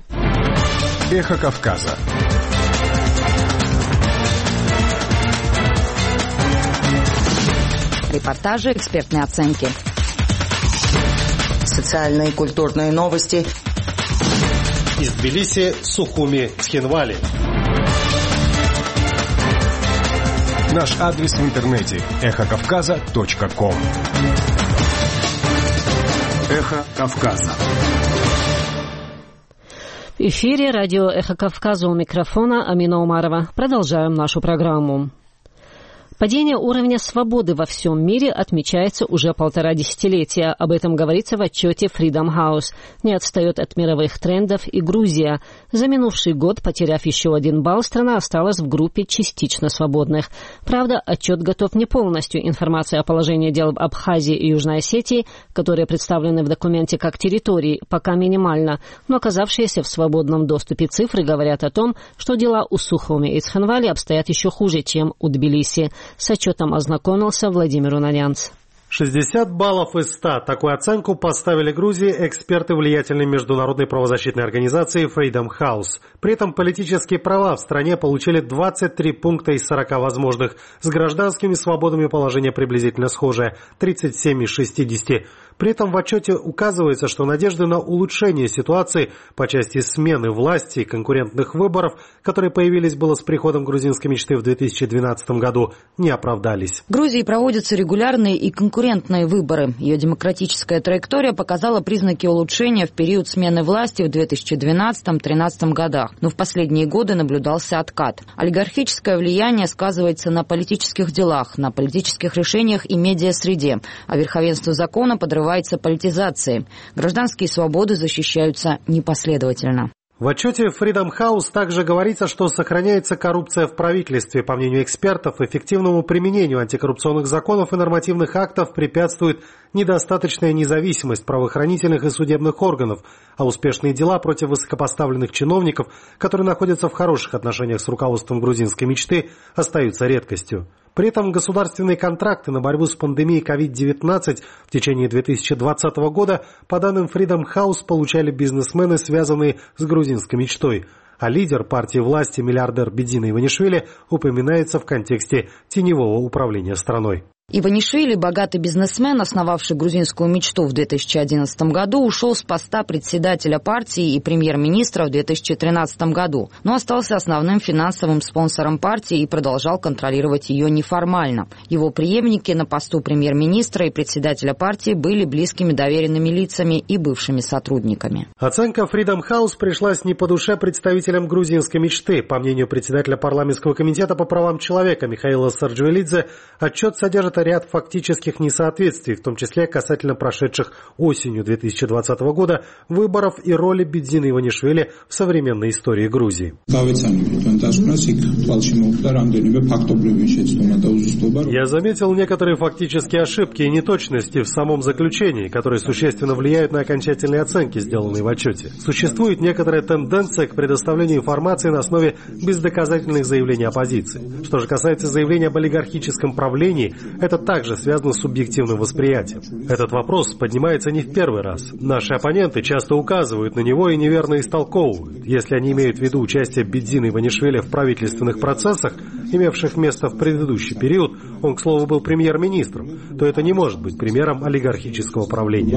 Эхо Кавказа. Репортажи, экспертные оценки. Социальные и культурные новости. Из Тбилиси, Сухуми, Цхинвали. Наш адрес в интернете эхокавказа.ком. Эхо Кавказа. В эфире радио «Эхо Кавказа», у микрофона Амина Умарова. Продолжаем нашу программу. Падение уровня свободы во всем мире отмечается уже 1,5 десятилетия. Об этом говорится в отчете Freedom House. Не отстает от мировых трендов и Грузия. За минувший год, потеряв еще 1 балл, страна осталась в группе частично свободных. Правда, отчет готов не полностью. Информация о положении дел в Абхазии и Южной Осетии, которые представлены в документе как территории, пока минимальна. Но оказавшиеся в свободном доступе цифры говорят о том, что дела у Сухуми и Цхинвали обстоят еще хуже, чем у Тбилиси. С отчетом ознакомился Владимир Унанянц. 60 баллов из 100. Такую оценку поставили Грузии эксперты влиятельной международной правозащитной организации Freedom House. При этом политические права в стране получили 23 пункта из 40 возможных. С гражданскими свободами положение приблизительно схожее – 37 из 60. При этом в отчете указывается, что надежды на улучшение ситуации по части смены власти и конкурентных выборов, которые появились было с приходом грузинской мечты в 2012 году, не оправдались. В Грузии проводятся регулярные и конкурентные выборы. Ее демократическая траектория показала признаки улучшения в период смены власти в 2012-2013 годах. Но в последние годы наблюдался откат. Олигархическое влияние сказывается на политических делах, на политических решениях и медиасреде, а верховенство закона подрывается политизацией. Гражданские свободы защищаются непоследовательно. В отчете Freedom House также говорится, что сохраняется коррупция в правительстве. По мнению экспертов, эффективному применению антикоррупционных законов и нормативных актов препятствует недостаточная независимость правоохранительных и судебных органов, а успешные дела против высокопоставленных чиновников, которые находятся в хороших отношениях с руководством грузинской мечты, остаются редкостью. При этом государственные контракты на борьбу с пандемией COVID-19 в течение 2020 года, по данным Freedom House, получали бизнесмены, связанные с грузинской мечтой. А лидер партии власти, миллиардер Бедзина Иванишвили, упоминается в контексте теневого управления страной. Иванишвили, богатый бизнесмен, основавший грузинскую мечту в 2011 году, ушел с поста председателя партии и премьер-министра в 2013 году, но остался основным финансовым спонсором партии и продолжал контролировать ее неформально. Его преемники на посту премьер-министра и председателя партии были близкими доверенными лицами и бывшими сотрудниками. Оценка Freedom House пришлась не по душе представителям грузинской мечты. По мнению председателя парламентского комитета по правам человека Михаила Сарджуэлидзе, отчет содержит ряд фактических несоответствий, в том числе касательно прошедших осенью 2020 года выборов и роли Бедзина Иванишвили в современной истории Грузии. Я заметил некоторые фактические ошибки и неточности в самом заключении, которые существенно влияют на окончательные оценки, сделанные в отчете. Существует некоторая тенденция к предоставлению информации на основе бездоказательных заявлений оппозиции. Что же касается заявления об олигархическом правлении, это также связано с субъективным восприятием. Этот вопрос поднимается не в первый раз. Наши оппоненты часто указывают на него и неверно истолковывают. Если они имеют в виду участие Бедзина Иванишвили в правительственных процессах, имевших место в предыдущий период, он, к слову, был премьер-министром, то это не может быть примером олигархического правления.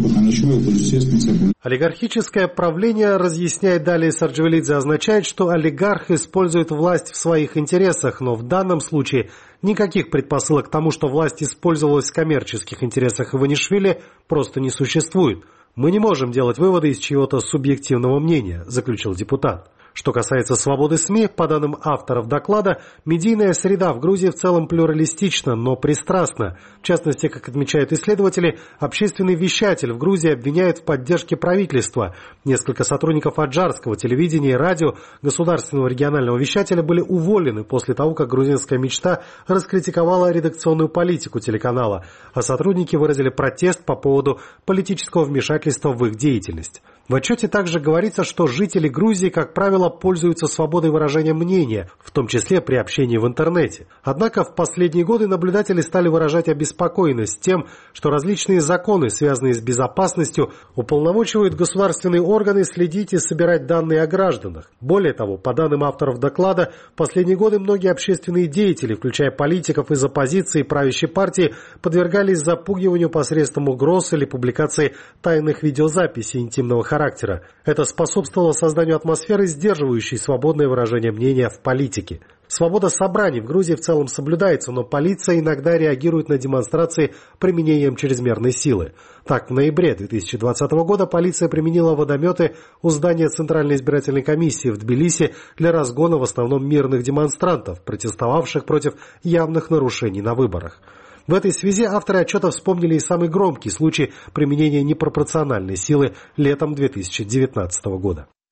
Олигархическое правление, разъясняет далее Сарджуэлидзе, означает, что олигарх использует власть в своих интересах, но в данном случае никаких предпосылок к тому, что власть использовалась в коммерческих интересах Иванишвили, просто не существует. Мы не можем делать выводы из чьего-то субъективного мнения, заключил депутат. Что касается свободы СМИ, по данным авторов доклада, медийная среда в Грузии в целом плюралистична, но пристрастна. В частности, как отмечают исследователи, общественный вещатель в Грузии обвиняют в поддержке правительства. Несколько сотрудников аджарского телевидения и радио государственного регионального вещателя были уволены после того, как грузинская мечта раскритиковала редакционную политику телеканала, а сотрудники выразили протест по поводу политического вмешательства в их деятельность. В отчете также говорится, что жители Грузии, как правило, пользуются свободой выражения мнения, в том числе при общении в интернете. Однако в последние годы наблюдатели стали выражать обеспокоенность тем, что различные законы, связанные с безопасностью, уполномочивают государственные органы следить и собирать данные о гражданах. Более того, по данным авторов доклада, в последние годы многие общественные деятели, включая политиков из оппозиции и правящей партии, подвергались запугиванию посредством угроз или публикации тайных видеозаписей интимного характера. Это способствовало созданию атмосферы, сдерживающей свободное выражение мнения в политике. Свобода собраний в Грузии в целом соблюдается, но полиция иногда реагирует на демонстрации применением чрезмерной силы. Так, в ноябре 2020 года полиция применила водометы у здания Центральной избирательной комиссии в Тбилиси для разгона в основном мирных демонстрантов, протестовавших против явных нарушений на выборах. В этой связи авторы отчета вспомнили и самый громкий случай применения непропорциональной силы летом 2019 года.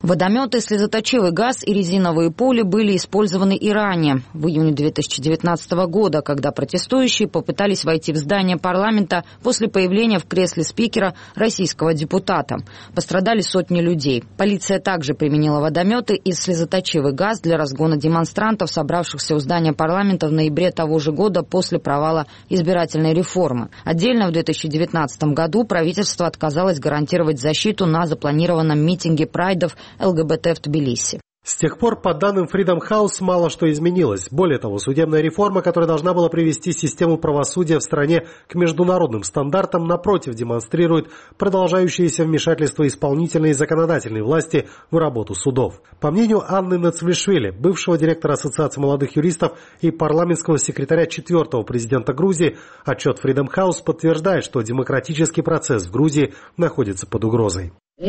Водометы, слезоточивый газ и резиновые пули были использованы и ранее, в июне 2019 года, когда протестующие попытались войти в здание парламента после появления в кресле спикера российского депутата. Пострадали сотни людей. Полиция также применила водометы и слезоточивый газ для разгона демонстрантов, собравшихся у здания парламента в ноябре того же года после провала избирательной реформы. Отдельно в 2019 году правительство отказалось гарантировать защиту на запланированном митинге прайдов ЛГБТ в Тбилиси. С тех пор, по данным Freedom House, мало что изменилось. Более того, судебная реформа, которая должна была привести систему правосудия в стране к международным стандартам, напротив, демонстрирует продолжающееся вмешательство исполнительной и законодательной власти в работу судов. По мнению Анны Нацвлишвили, бывшего директора Ассоциации молодых юристов и парламентского секретаря 4-го президента Грузии, отчет Freedom House подтверждает, что демократический процесс в Грузии находится под угрозой. В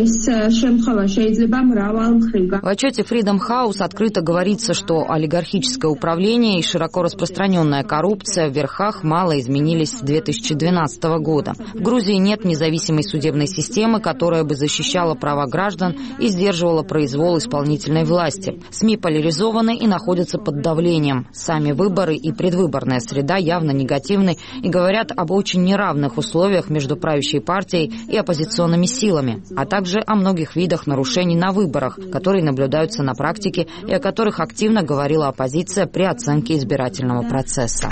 отчете Freedom House открыто говорится, что олигархическое управление и широко распространенная коррупция в верхах мало изменились с 2012 года. В Грузии нет независимой судебной системы, которая бы защищала права граждан и сдерживала произвол исполнительной власти. СМИ поляризованы и находятся под давлением. Сами выборы и предвыборная среда явно негативны и говорят об очень неравных условиях между правящей партией и оппозиционными силами, а также о многих видах нарушений на выборах, которые наблюдаются на практике и о которых активно говорила оппозиция при оценке избирательного процесса.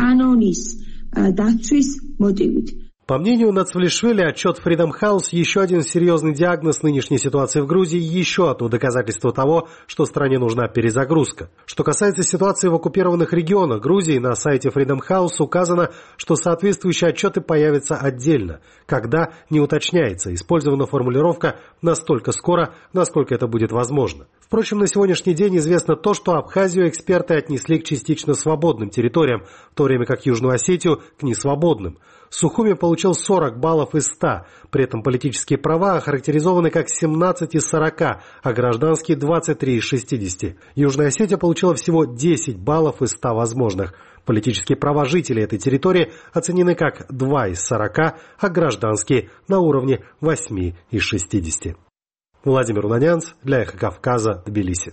По мнению Нацвлишвили, отчет Freedom House – еще один серьезный диагноз нынешней ситуации в Грузии, еще одно доказательство того, что стране нужна перезагрузка. Что касается ситуации в оккупированных регионах Грузии, на сайте Freedom House указано, что соответствующие отчеты появятся отдельно. Когда – не уточняется, использована формулировка «настолько скоро, насколько это будет возможно». Впрочем, на сегодняшний день известно то, что Абхазию эксперты отнесли к частично свободным территориям, в то время как Южную Осетию – к несвободным. Сухуми получил 40 баллов из 100, при этом политические права охарактеризованы как 17 из 40, а гражданские 23 из 60. Южная Осетия получила всего 10 баллов из 100 возможных. Политические права жителей этой территории оценены как 2 из 40, а гражданские на уровне 8 из 60. Владимир Унанянц для Эхо Кавказа, Тбилиси.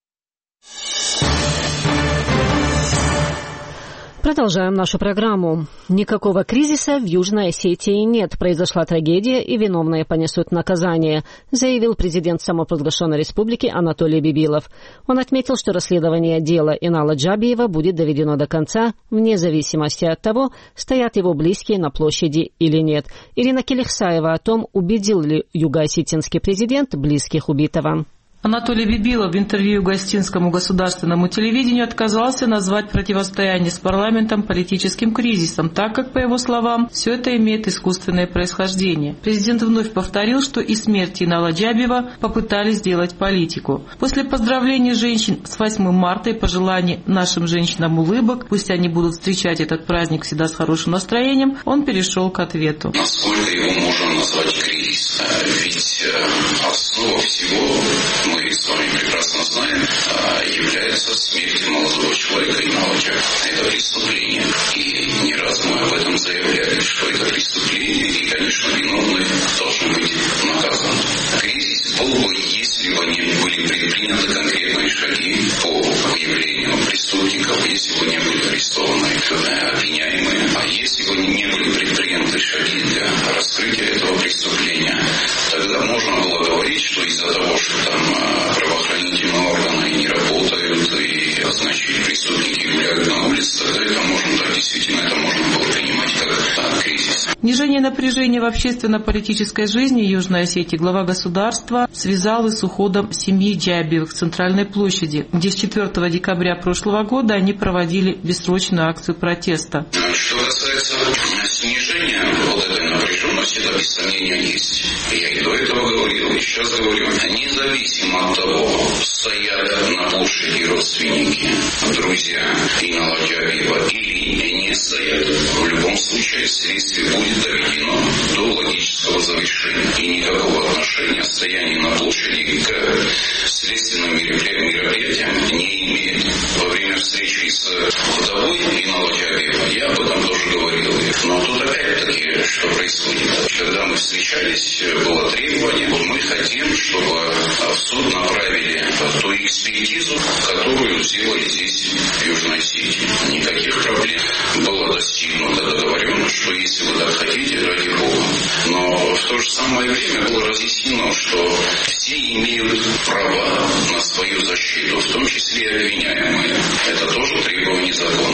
Продолжаем нашу программу. Никакого кризиса в Южной Осетии нет. Произошла трагедия, и виновные понесут наказание, заявил президент самопровозглашенной республики Анатолий Бибилов. Он отметил, что расследование дела Инала Джабиева будет доведено до конца, вне зависимости от того, стоят его близкие на площади или нет. Ирина Келихсаева о том, убедил ли юго-осетинский президент близких убитого. Анатолий Бибилов в интервью Юго-Осетинскому государственному телевидению отказался назвать противостояние с парламентом политическим кризисом, так как, по его словам, все это имеет искусственное происхождение. Президент вновь повторил, что и смерти Инала Джабиева попытались сделать политику. После поздравления женщин с 8 марта и пожеланий нашим женщинам улыбок, пусть они будут встречать этот праздник всегда с хорошим настроением, он перешел к ответу. Насколько его можно назвать кризис? Ведь основа всего, мы с вами прекрасно знаем, является смерть молодого человека Инала Джабиева. Это преступление. И не раз мы об этом заявляли, что это преступление, и, конечно, виновные должны быть наказаны. Кризис был бы, если бы не были предприняты конкретные шаги по выявлению преступников, если бы не были арестованы обвиняемые, а если бы не были предприняты шаги для раскрытия этого преступления, тогда можно было говорить, что из-за того, что там правоохранительные органы не работают и, значит, преступники гуляют на улице, тогда это можно, да, действительно, это можно было принимать как кризис. Снижение напряжения в общественно-политической жизни Южной Осетии глава государства связал и с уходом семьи Джабиевых с центральной площади, где с 4 декабря прошлого года они проводили бессрочную акцию протеста. Что касается снижения вот этой напряженности, это без сомнения есть. Я и до этого говорил, и сейчас говорю, независимо от того, стоят на площади родственники, друзья Инала Джабиева или не стоят, в любом случае следствие будет доведено до логического завершения. И никакого отношения стояние на площади к следственным мероприятиям не имеет. Во время встречи с вдовой Инала Джабиева я об этом тоже говорил. Но тут опять-таки, что происходит? Когда мы встречались, было требование, мы хотим, чтобы в суд направили ту экспертизу, которую сделали здесь, в Южной Осетии. Никаких проблем. Было достигнуто договоренность, что если вы так хотите, ради Бога. Но в то же самое время было разъяснено, что все имеют права на свою защиту, в том числе и обвиняемые. Это тоже требование закона.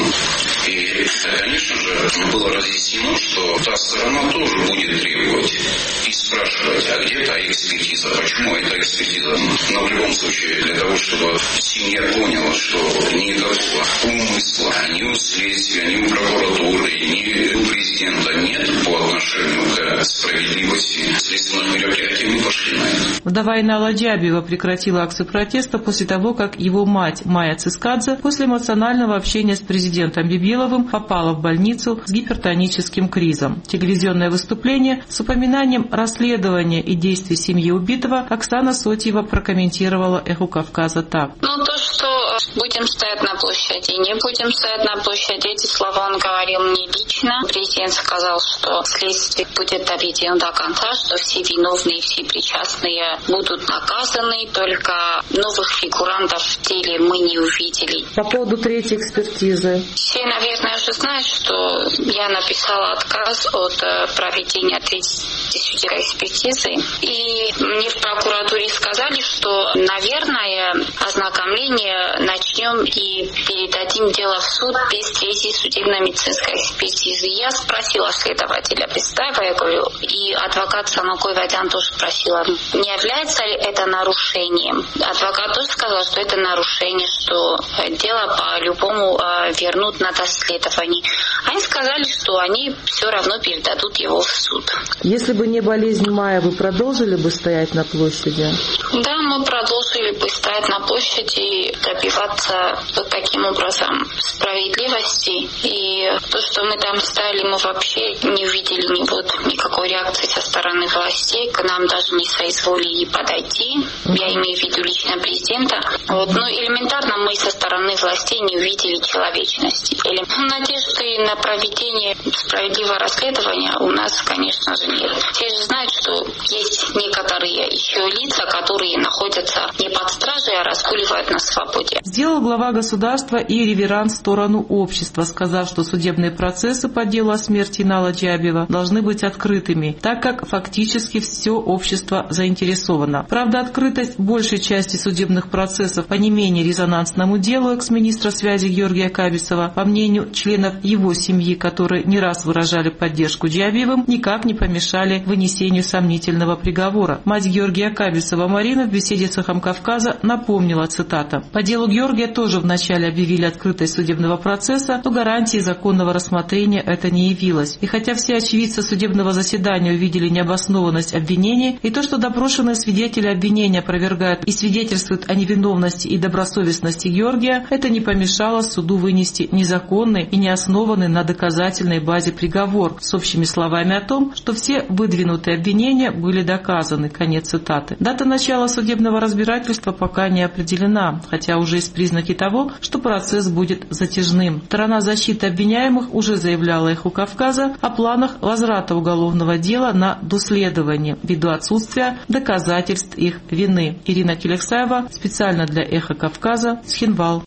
И, конечно же, было разъяснено, что та сторона тоже будет требовать и спрашивать, а где та экспертиза, почему эта экспертиза. Но в любом случае, для того, чтобы семья поняла, что никакого умысла ни у следствия, ни у прокуратуры, ни у президента нет по отношению к справедливости следственных мероприятий, мы пошли на это. Вдова Инала Джабиева прекратила акцию протеста после того, как его мать Майя Цискадзе после эмоционального общения с президентом Бибиловым попала в больницу с гипертоническим кризом. Телевизионное выступление с упоминанием расследования и действий семьи убитого Оксана Сотьева прокомментировала «Эху Кавказа» так. То, что будем стоять на площади, не будем стоять на площади, эти слова он говорил мне лично. Президент сказал, что следствие будет доведено до конца, что все виновные, все причастные будут наказаны, только новых фигурантов в деле мы не увидели. По поводу третьей экспертизы. Все, наверное, уже знают, что я написала отказ от проведения третьей судебной экспертизы. И мне в прокуратуре сказали, что, наверное, ознакомление начнем и передадим дело в суд без третьей судебно-медицинской экспертизы. Я спросила следователя Пестаева, я говорю, и адвокат Санукой Вадян тоже спросила, не является ли это нарушением. Адвокат тоже сказал, что это нарушение, что дело по-любому вернут на доследование. Они сказали, что они все равно передадут его в суд. Если бы не болезнь Майя, вы продолжили бы стоять на площади? Да, мы продолжили бы стоять на площади и добиваться таким образом справедливости. И то, что мы там стояли, мы вообще не увидели никакой реакции со стороны властей. К нам даже не соизволили подойти. Я имею в виду лично президента. Элементарно мы со стороны властей не увидели человечности. Надежды на проведение справедливого расследования у нас, конечно же, нет. Все же знают, что есть некоторые еще лица, которые находятся не под стражей, а разгуливают на свободе. Сделал глава государства и реверанс в сторону общества, сказав, что судебные процессы по делу о смерти Инала Джабиева должны быть открытыми, так как фактически все общество заинтересовано. Правда, открытость большей части судебных процессов по не менее резонансному делу экс-министра связи Георгия Кабисова, по мнению членов его семьи, которые не раз выражали поддержку Джабиевым, никак не помешали вынесению сомнительного приговора. Мать Георгия Кабисова Марина в беседе с «Эхом Кавказа» напомнила, цитата, «По делу Георгия тоже вначале объявили открытость судебного процесса, но гарантии законного рассмотрения это не явилось. И хотя все очевидцы судебного заседания увидели необоснованность обвинений и то, что допрошенные свидетели обвинения опровергают и свидетельствуют о невиновности и добросовестности Георгия, это не помешало суду вынести незаконный и не основанный на доказательной базе приговор с общими словами о том, что все выдвинутые обвинения были доказаны». Конец цитаты. Дата начала судебного разбирательства пока не определена, хотя уже есть признаки того, что процесс будет затяжным. Сторона защиты обвиняемых уже заявляла «Эху Кавказа» о планах возврата уголовного дела на доследование ввиду отсутствия доказательств их вины. Ирина Келексаева специально для «Эха Кавказа», Схинвал.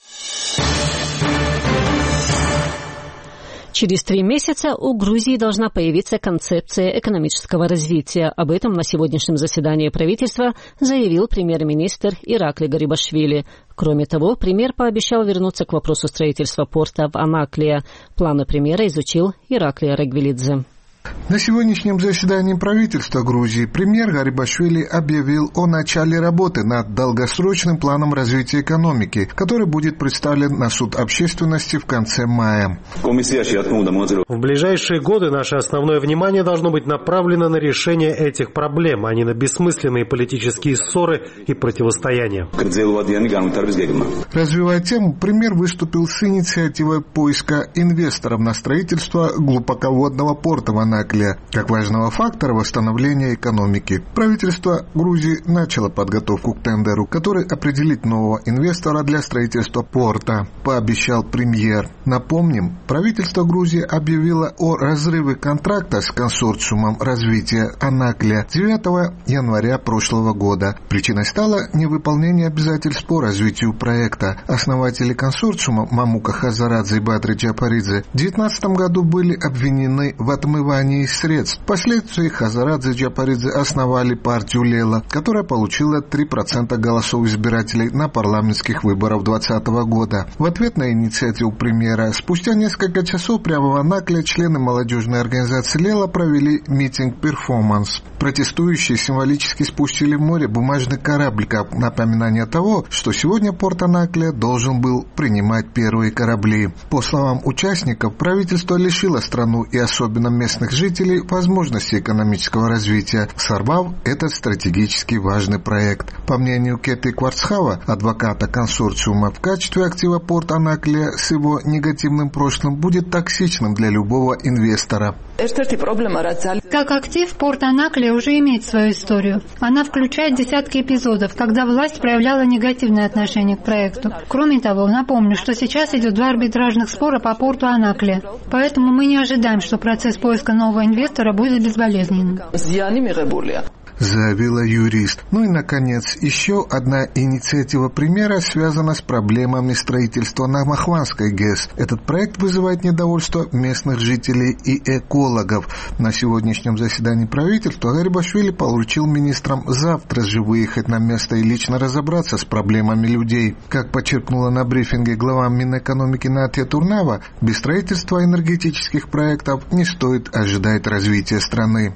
Через 3 месяца у Грузии должна появиться концепция экономического развития. Об этом на сегодняшнем заседании правительства заявил премьер-министр Иракли Гарибашвили. Кроме того, премьер пообещал вернуться к вопросу строительства порта в Анаклия. Планы премьера изучил Иракли Арагвелидзе. На сегодняшнем заседании правительства Грузии премьер Гарибашвили объявил о начале работы над долгосрочным планом развития экономики, который будет представлен на суд общественности в конце мая. В ближайшие годы наше основное внимание должно быть направлено на решение этих проблем, а не на бессмысленные политические ссоры и противостояния. Развивая тему, премьер выступил с инициативой поиска инвесторов на строительство глубоководного порта в Анаклия как важного фактора восстановления экономики. Правительство Грузии начало подготовку к тендеру, который определит нового инвестора для строительства порта, пообещал премьер. Напомним, правительство Грузии объявило о разрыве контракта с консорциумом развития Анаклия 9 января прошлого года. Причиной стало невыполнение обязательств по развитию проекта. Основатели консорциума Мамука Хазарадзе и Бадри Джапаридзе в 2019 году были обвинены в отмывании средств. Впоследствии Хазарадзе и Джапаридзе основали партию Лела, которая получила 3% голосов избирателей на парламентских выборах 2020 года. В ответ на инициативу премьера спустя несколько часов прямо в Анакле члены молодежной организации Лела провели митинг-перформанс. Протестующие символически спустили в море бумажный корабль как напоминание того, что сегодня порт Анаклия должен был принимать первые корабли. По словам участников, правительство лишило страну и особенно местных жителей возможности экономического развития, сорвав этот стратегически важный проект. По мнению Кети Кварцхава, адвоката консорциума, в качестве актива порт Анаклия с его негативным прошлым будет токсичным для любого инвестора. Как актив, порт Анаклия уже имеет свою историю. Она включает десятки эпизодов, когда власть проявляла негативное отношение к проекту. Кроме того, напомню, что сейчас идет 2 арбитражных спора по порту Анаклия. Поэтому мы не ожидаем, что процесс поиска нового инвестора будет безболезненным, заявила юрист. Ну и, наконец, еще одна инициатива премьера связана с проблемами строительства на Махванской ГЭС. Этот проект вызывает недовольство местных жителей и экологов. На сегодняшнем заседании правительства Гарибашвили поручил министрам завтра же выехать на место и лично разобраться с проблемами людей. Как подчеркнула на брифинге глава Минэкономики Натья Турнава, без строительства энергетических проектов не стоит ожидать развития страны.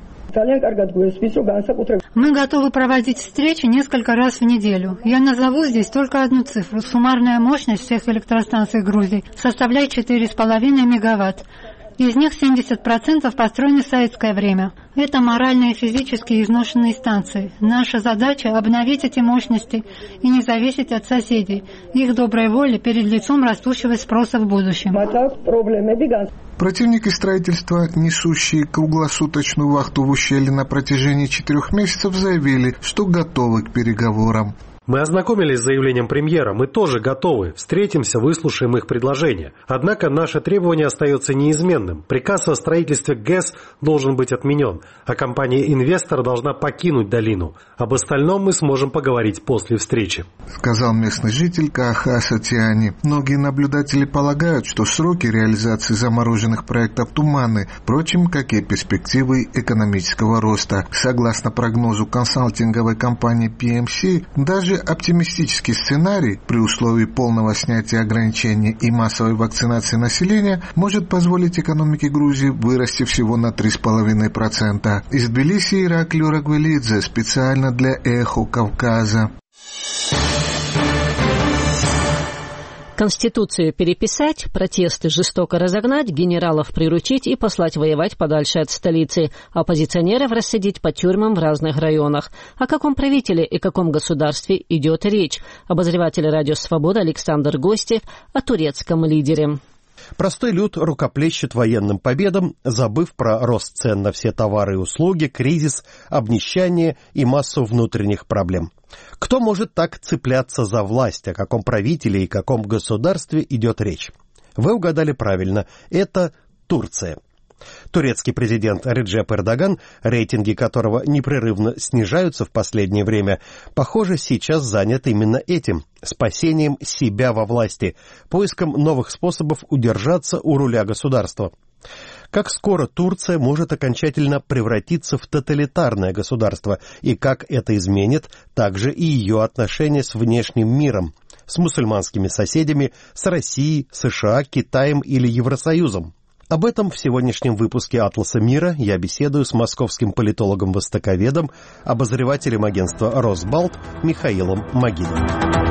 Мы готовы проводить встречи несколько раз в неделю. Я назову здесь только одну цифру. Суммарная мощность всех электростанций Грузии составляет 4,5 мегаватт. Из них 70% построены в советское время. Это морально и физически изношенные станции. Наша задача – обновить эти мощности и не зависеть от соседей, их доброй воли перед лицом растущего спроса в будущем. Противники строительства, несущие круглосуточную вахту в ущелье на протяжении 4 месяцев, заявили, что готовы к переговорам. Мы ознакомились с заявлением премьера, мы тоже готовы, встретимся, выслушаем их предложения. Однако наше требование остается неизменным. Приказ о строительстве ГЭС должен быть отменен, а компания-инвестор должна покинуть долину. Об остальном мы сможем поговорить после встречи, сказал местный житель Кааха Сатиани. Многие наблюдатели полагают, что сроки реализации замороженных проектов туманны, впрочем, как и перспективы экономического роста. Согласно прогнозу консалтинговой компании PMC, даже оптимистический сценарий при условии полного снятия ограничений и массовой вакцинации населения может позволить экономике Грузии вырасти всего на 3,5%. Из Тбилиси Ираклий Рагвелидзе специально для «Эхо Кавказа». Конституцию переписать, протесты жестоко разогнать, генералов приручить и послать воевать подальше от столицы, оппозиционеров рассадить по тюрьмам в разных районах. О каком правителе и каком государстве идет речь? Обозреватель радио «Свобода» Александр Гостев о турецком лидере. Простой люд рукоплещет военным победам, забыв про рост цен на все товары и услуги, кризис, обнищание и массу внутренних проблем. Кто может так цепляться за власть, о каком правителе и каком государстве идет речь? Вы угадали правильно, это Турция. Турецкий президент Реджеп Эрдоган, рейтинги которого непрерывно снижаются в последнее время, похоже, сейчас занят именно этим – спасением себя во власти, поиском новых способов удержаться у руля государства. Как скоро Турция может окончательно превратиться в тоталитарное государство, и как это изменит также и ее отношения с внешним миром, с мусульманскими соседями, с Россией, США, Китаем или Евросоюзом. Об этом в сегодняшнем выпуске «Атласа мира» я беседую с московским политологом-востоковедом, обозревателем агентства «Росбалт» Михаилом Магидовым.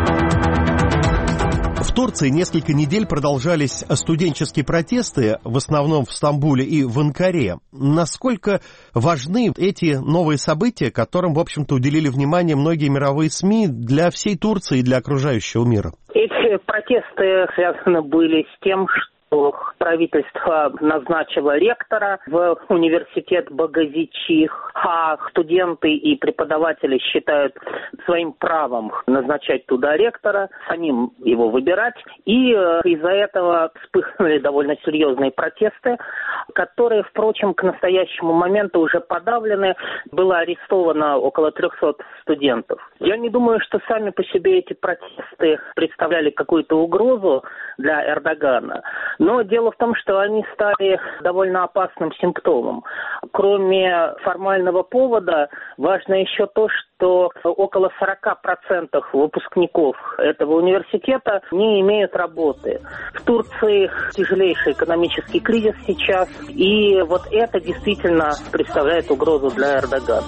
В Турции несколько недель продолжались студенческие протесты, в основном в Стамбуле и в Анкаре. Насколько важны эти новые события, которым, в общем-то, уделили внимание многие мировые СМИ для всей Турции и для окружающего мира? Эти протесты связаны были с тем, что что правительство назначило ректора в университет Багазичих, а студенты и преподаватели считают своим правом назначать туда ректора, самим его выбирать. И из-за этого вспыхнули довольно серьезные протесты, которые, впрочем, к настоящему моменту уже подавлены. Было арестовано около 300 студентов. Я не думаю, что сами по себе эти протесты представляли какую-то угрозу для Эрдогана. Но дело в том, что они стали довольно опасным симптомом. Кроме формального повода, важно еще то, что около 40% выпускников этого университета не имеют работы. В Турции тяжелейший экономический кризис сейчас, и вот это действительно представляет угрозу для Эрдогана.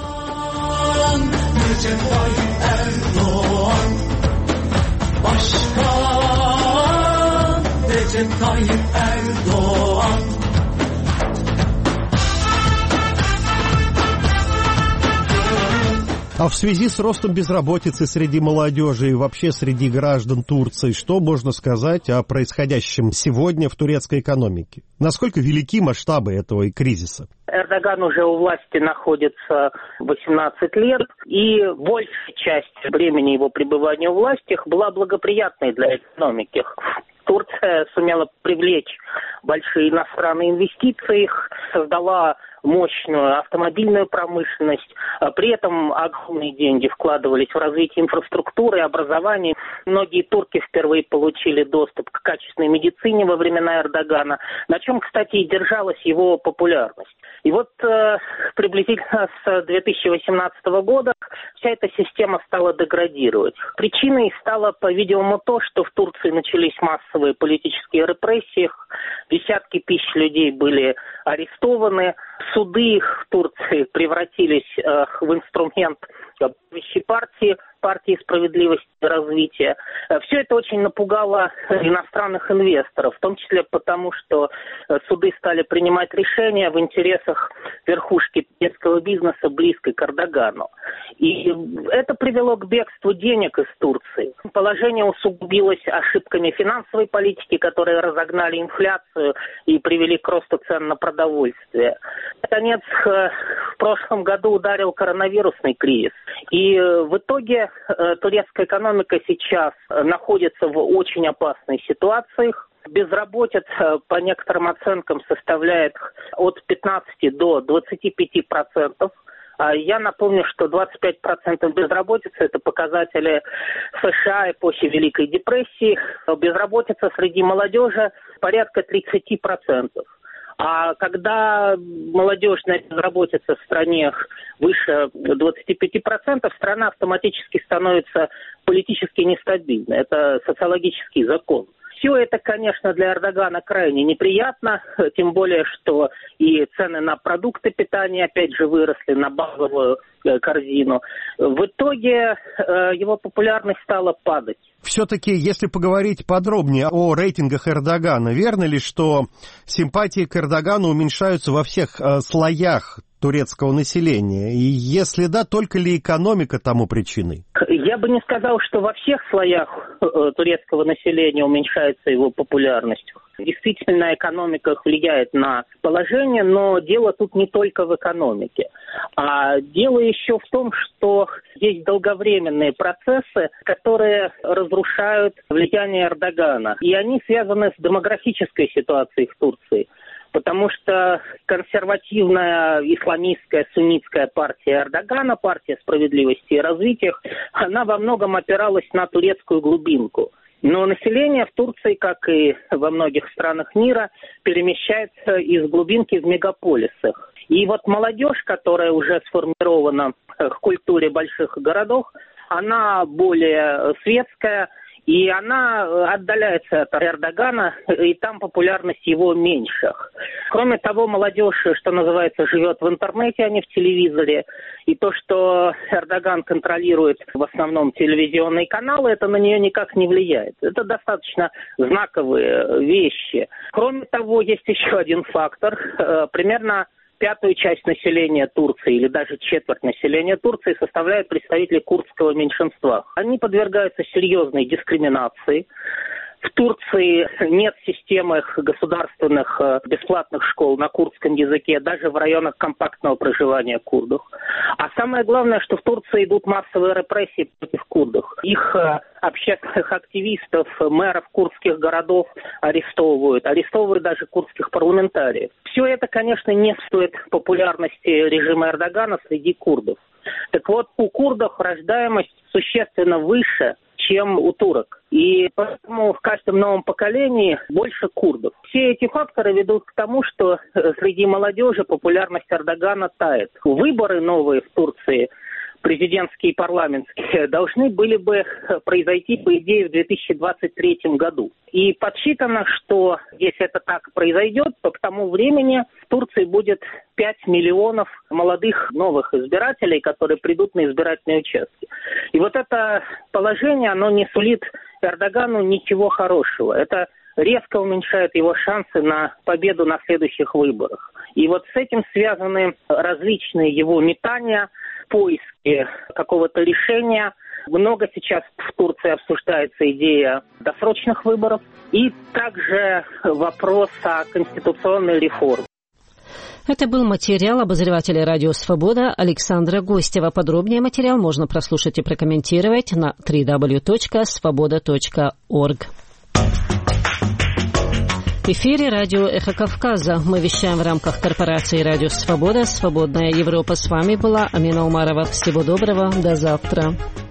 А в связи с ростом безработицы среди молодежи и вообще среди граждан Турции, что можно сказать о происходящем сегодня в турецкой экономике? Насколько велики масштабы этого кризиса? Эрдоган уже у власти находится 18 лет, и большая часть времени его пребывания у власти была благоприятной для экономики. Турция сумела привлечь большие иностранные инвестиции, создала мощную автомобильную промышленность. При этом огромные деньги вкладывались в развитие инфраструктуры, образования. Многие турки впервые получили доступ к качественной медицине во времена Эрдогана, на чем, кстати, и держалась его популярность. И вот приблизительно с 2018 года вся эта система стала деградировать. Причиной стало, по-видимому, то, что в Турции начались массовые политические репрессии, десятки тысяч людей были арестованы, суды в Турции превратились в инструмент партии справедливости и развития. Все это очень напугало иностранных инвесторов, в том числе потому, что суды стали принимать решения в интересах верхушки турецкого бизнеса, близкой к Эрдогану. И это привело к бегству денег из Турции. Положение усугубилось ошибками финансовой политики, которые разогнали инфляцию и привели к росту цен на продовольствие. Наконец, в прошлом году ударил коронавирусный кризис. И в итоге турецкая экономика сейчас находится в очень опасной ситуации. Безработица, по некоторым оценкам, составляет от 15 до 25%. Я напомню, что 25% безработицы – это показатели США эпохи Великой депрессии. Безработица среди молодежи порядка 30%. А когда молодежная безработица в стране выше 25%, страна автоматически становится политически нестабильной. Это социологический закон. Все это, конечно, для Эрдогана крайне неприятно, тем более, что и цены на продукты питания, опять же, выросли на базовую корзину. В итоге его популярность стала падать. Все-таки, если поговорить подробнее о рейтингах Эрдогана, верно ли, что симпатии к Эрдогану уменьшаются во всех слоях турецкого населения? И если да, только ли экономика тому причиной? Я бы не сказал, что во всех слоях турецкого населения уменьшается его популярность. Действительно, экономика влияет на положение, но дело тут не только в экономике. А дело еще в том, что есть долговременные процессы, которые разрушают влияние Эрдогана. И они связаны с демографической ситуацией в Турции. Потому что консервативная исламистская суннитская партия Эрдогана, партия справедливости и развития, она во многом опиралась на турецкую глубинку. Но население в Турции, как и во многих странах мира, перемещается из глубинки в мегаполисах. И вот молодежь, которая уже сформирована в культуре больших городов, она более светская, и она отдаляется от Эрдогана, и там популярность его меньше. Кроме того, молодежь, что называется, живет в интернете, а не в телевизоре. И то, что Эрдоган контролирует в основном телевизионные каналы, это на нее никак не влияет. Это достаточно знаковые вещи. Кроме того, есть еще один фактор. Примерно пятую часть населения Турции, или даже четверть населения Турции, составляют представители курдского меньшинства. Они подвергаются серьезной дискриминации. В Турции нет системы государственных бесплатных школ на курдском языке, даже в районах компактного проживания курдов. А самое главное, что в Турции идут массовые репрессии против курдов. Их общественных активистов, мэров курдских городов арестовывают даже курдских парламентариев. Все это, конечно, не стоит популярности режима Эрдогана среди курдов. Так вот, у курдов рождаемость существенно выше, чем у турок. И поэтому в каждом новом поколении больше курдов. Все эти факторы ведут к тому, что среди молодежи популярность Эрдогана тает. Выборы новые в Турции, президентские и парламентские, должны были бы произойти, по идее, в 2023 году. И подсчитано, что если это так произойдет, то к тому времени в Турции будет 5 миллионов молодых новых избирателей, которые придут на избирательные участки. И вот это положение, оно не сулит Эрдогану ничего хорошего. Это резко уменьшает его шансы на победу на следующих выборах. И вот с этим связаны различные его метания, поиски какого-то решения. Много сейчас в Турции обсуждается идея досрочных выборов и также вопрос о конституционной реформе. Это был материал обозревателя «Радио Свобода» Александра Гостева. Подробнее материал можно прослушать и прокомментировать на www.svoboda.org. В эфире радио «Эхо Кавказа». Мы вещаем в рамках корпорации «Радио Свобода». «Свободная Европа». С вами была Амина Умарова. Всего доброго. До завтра.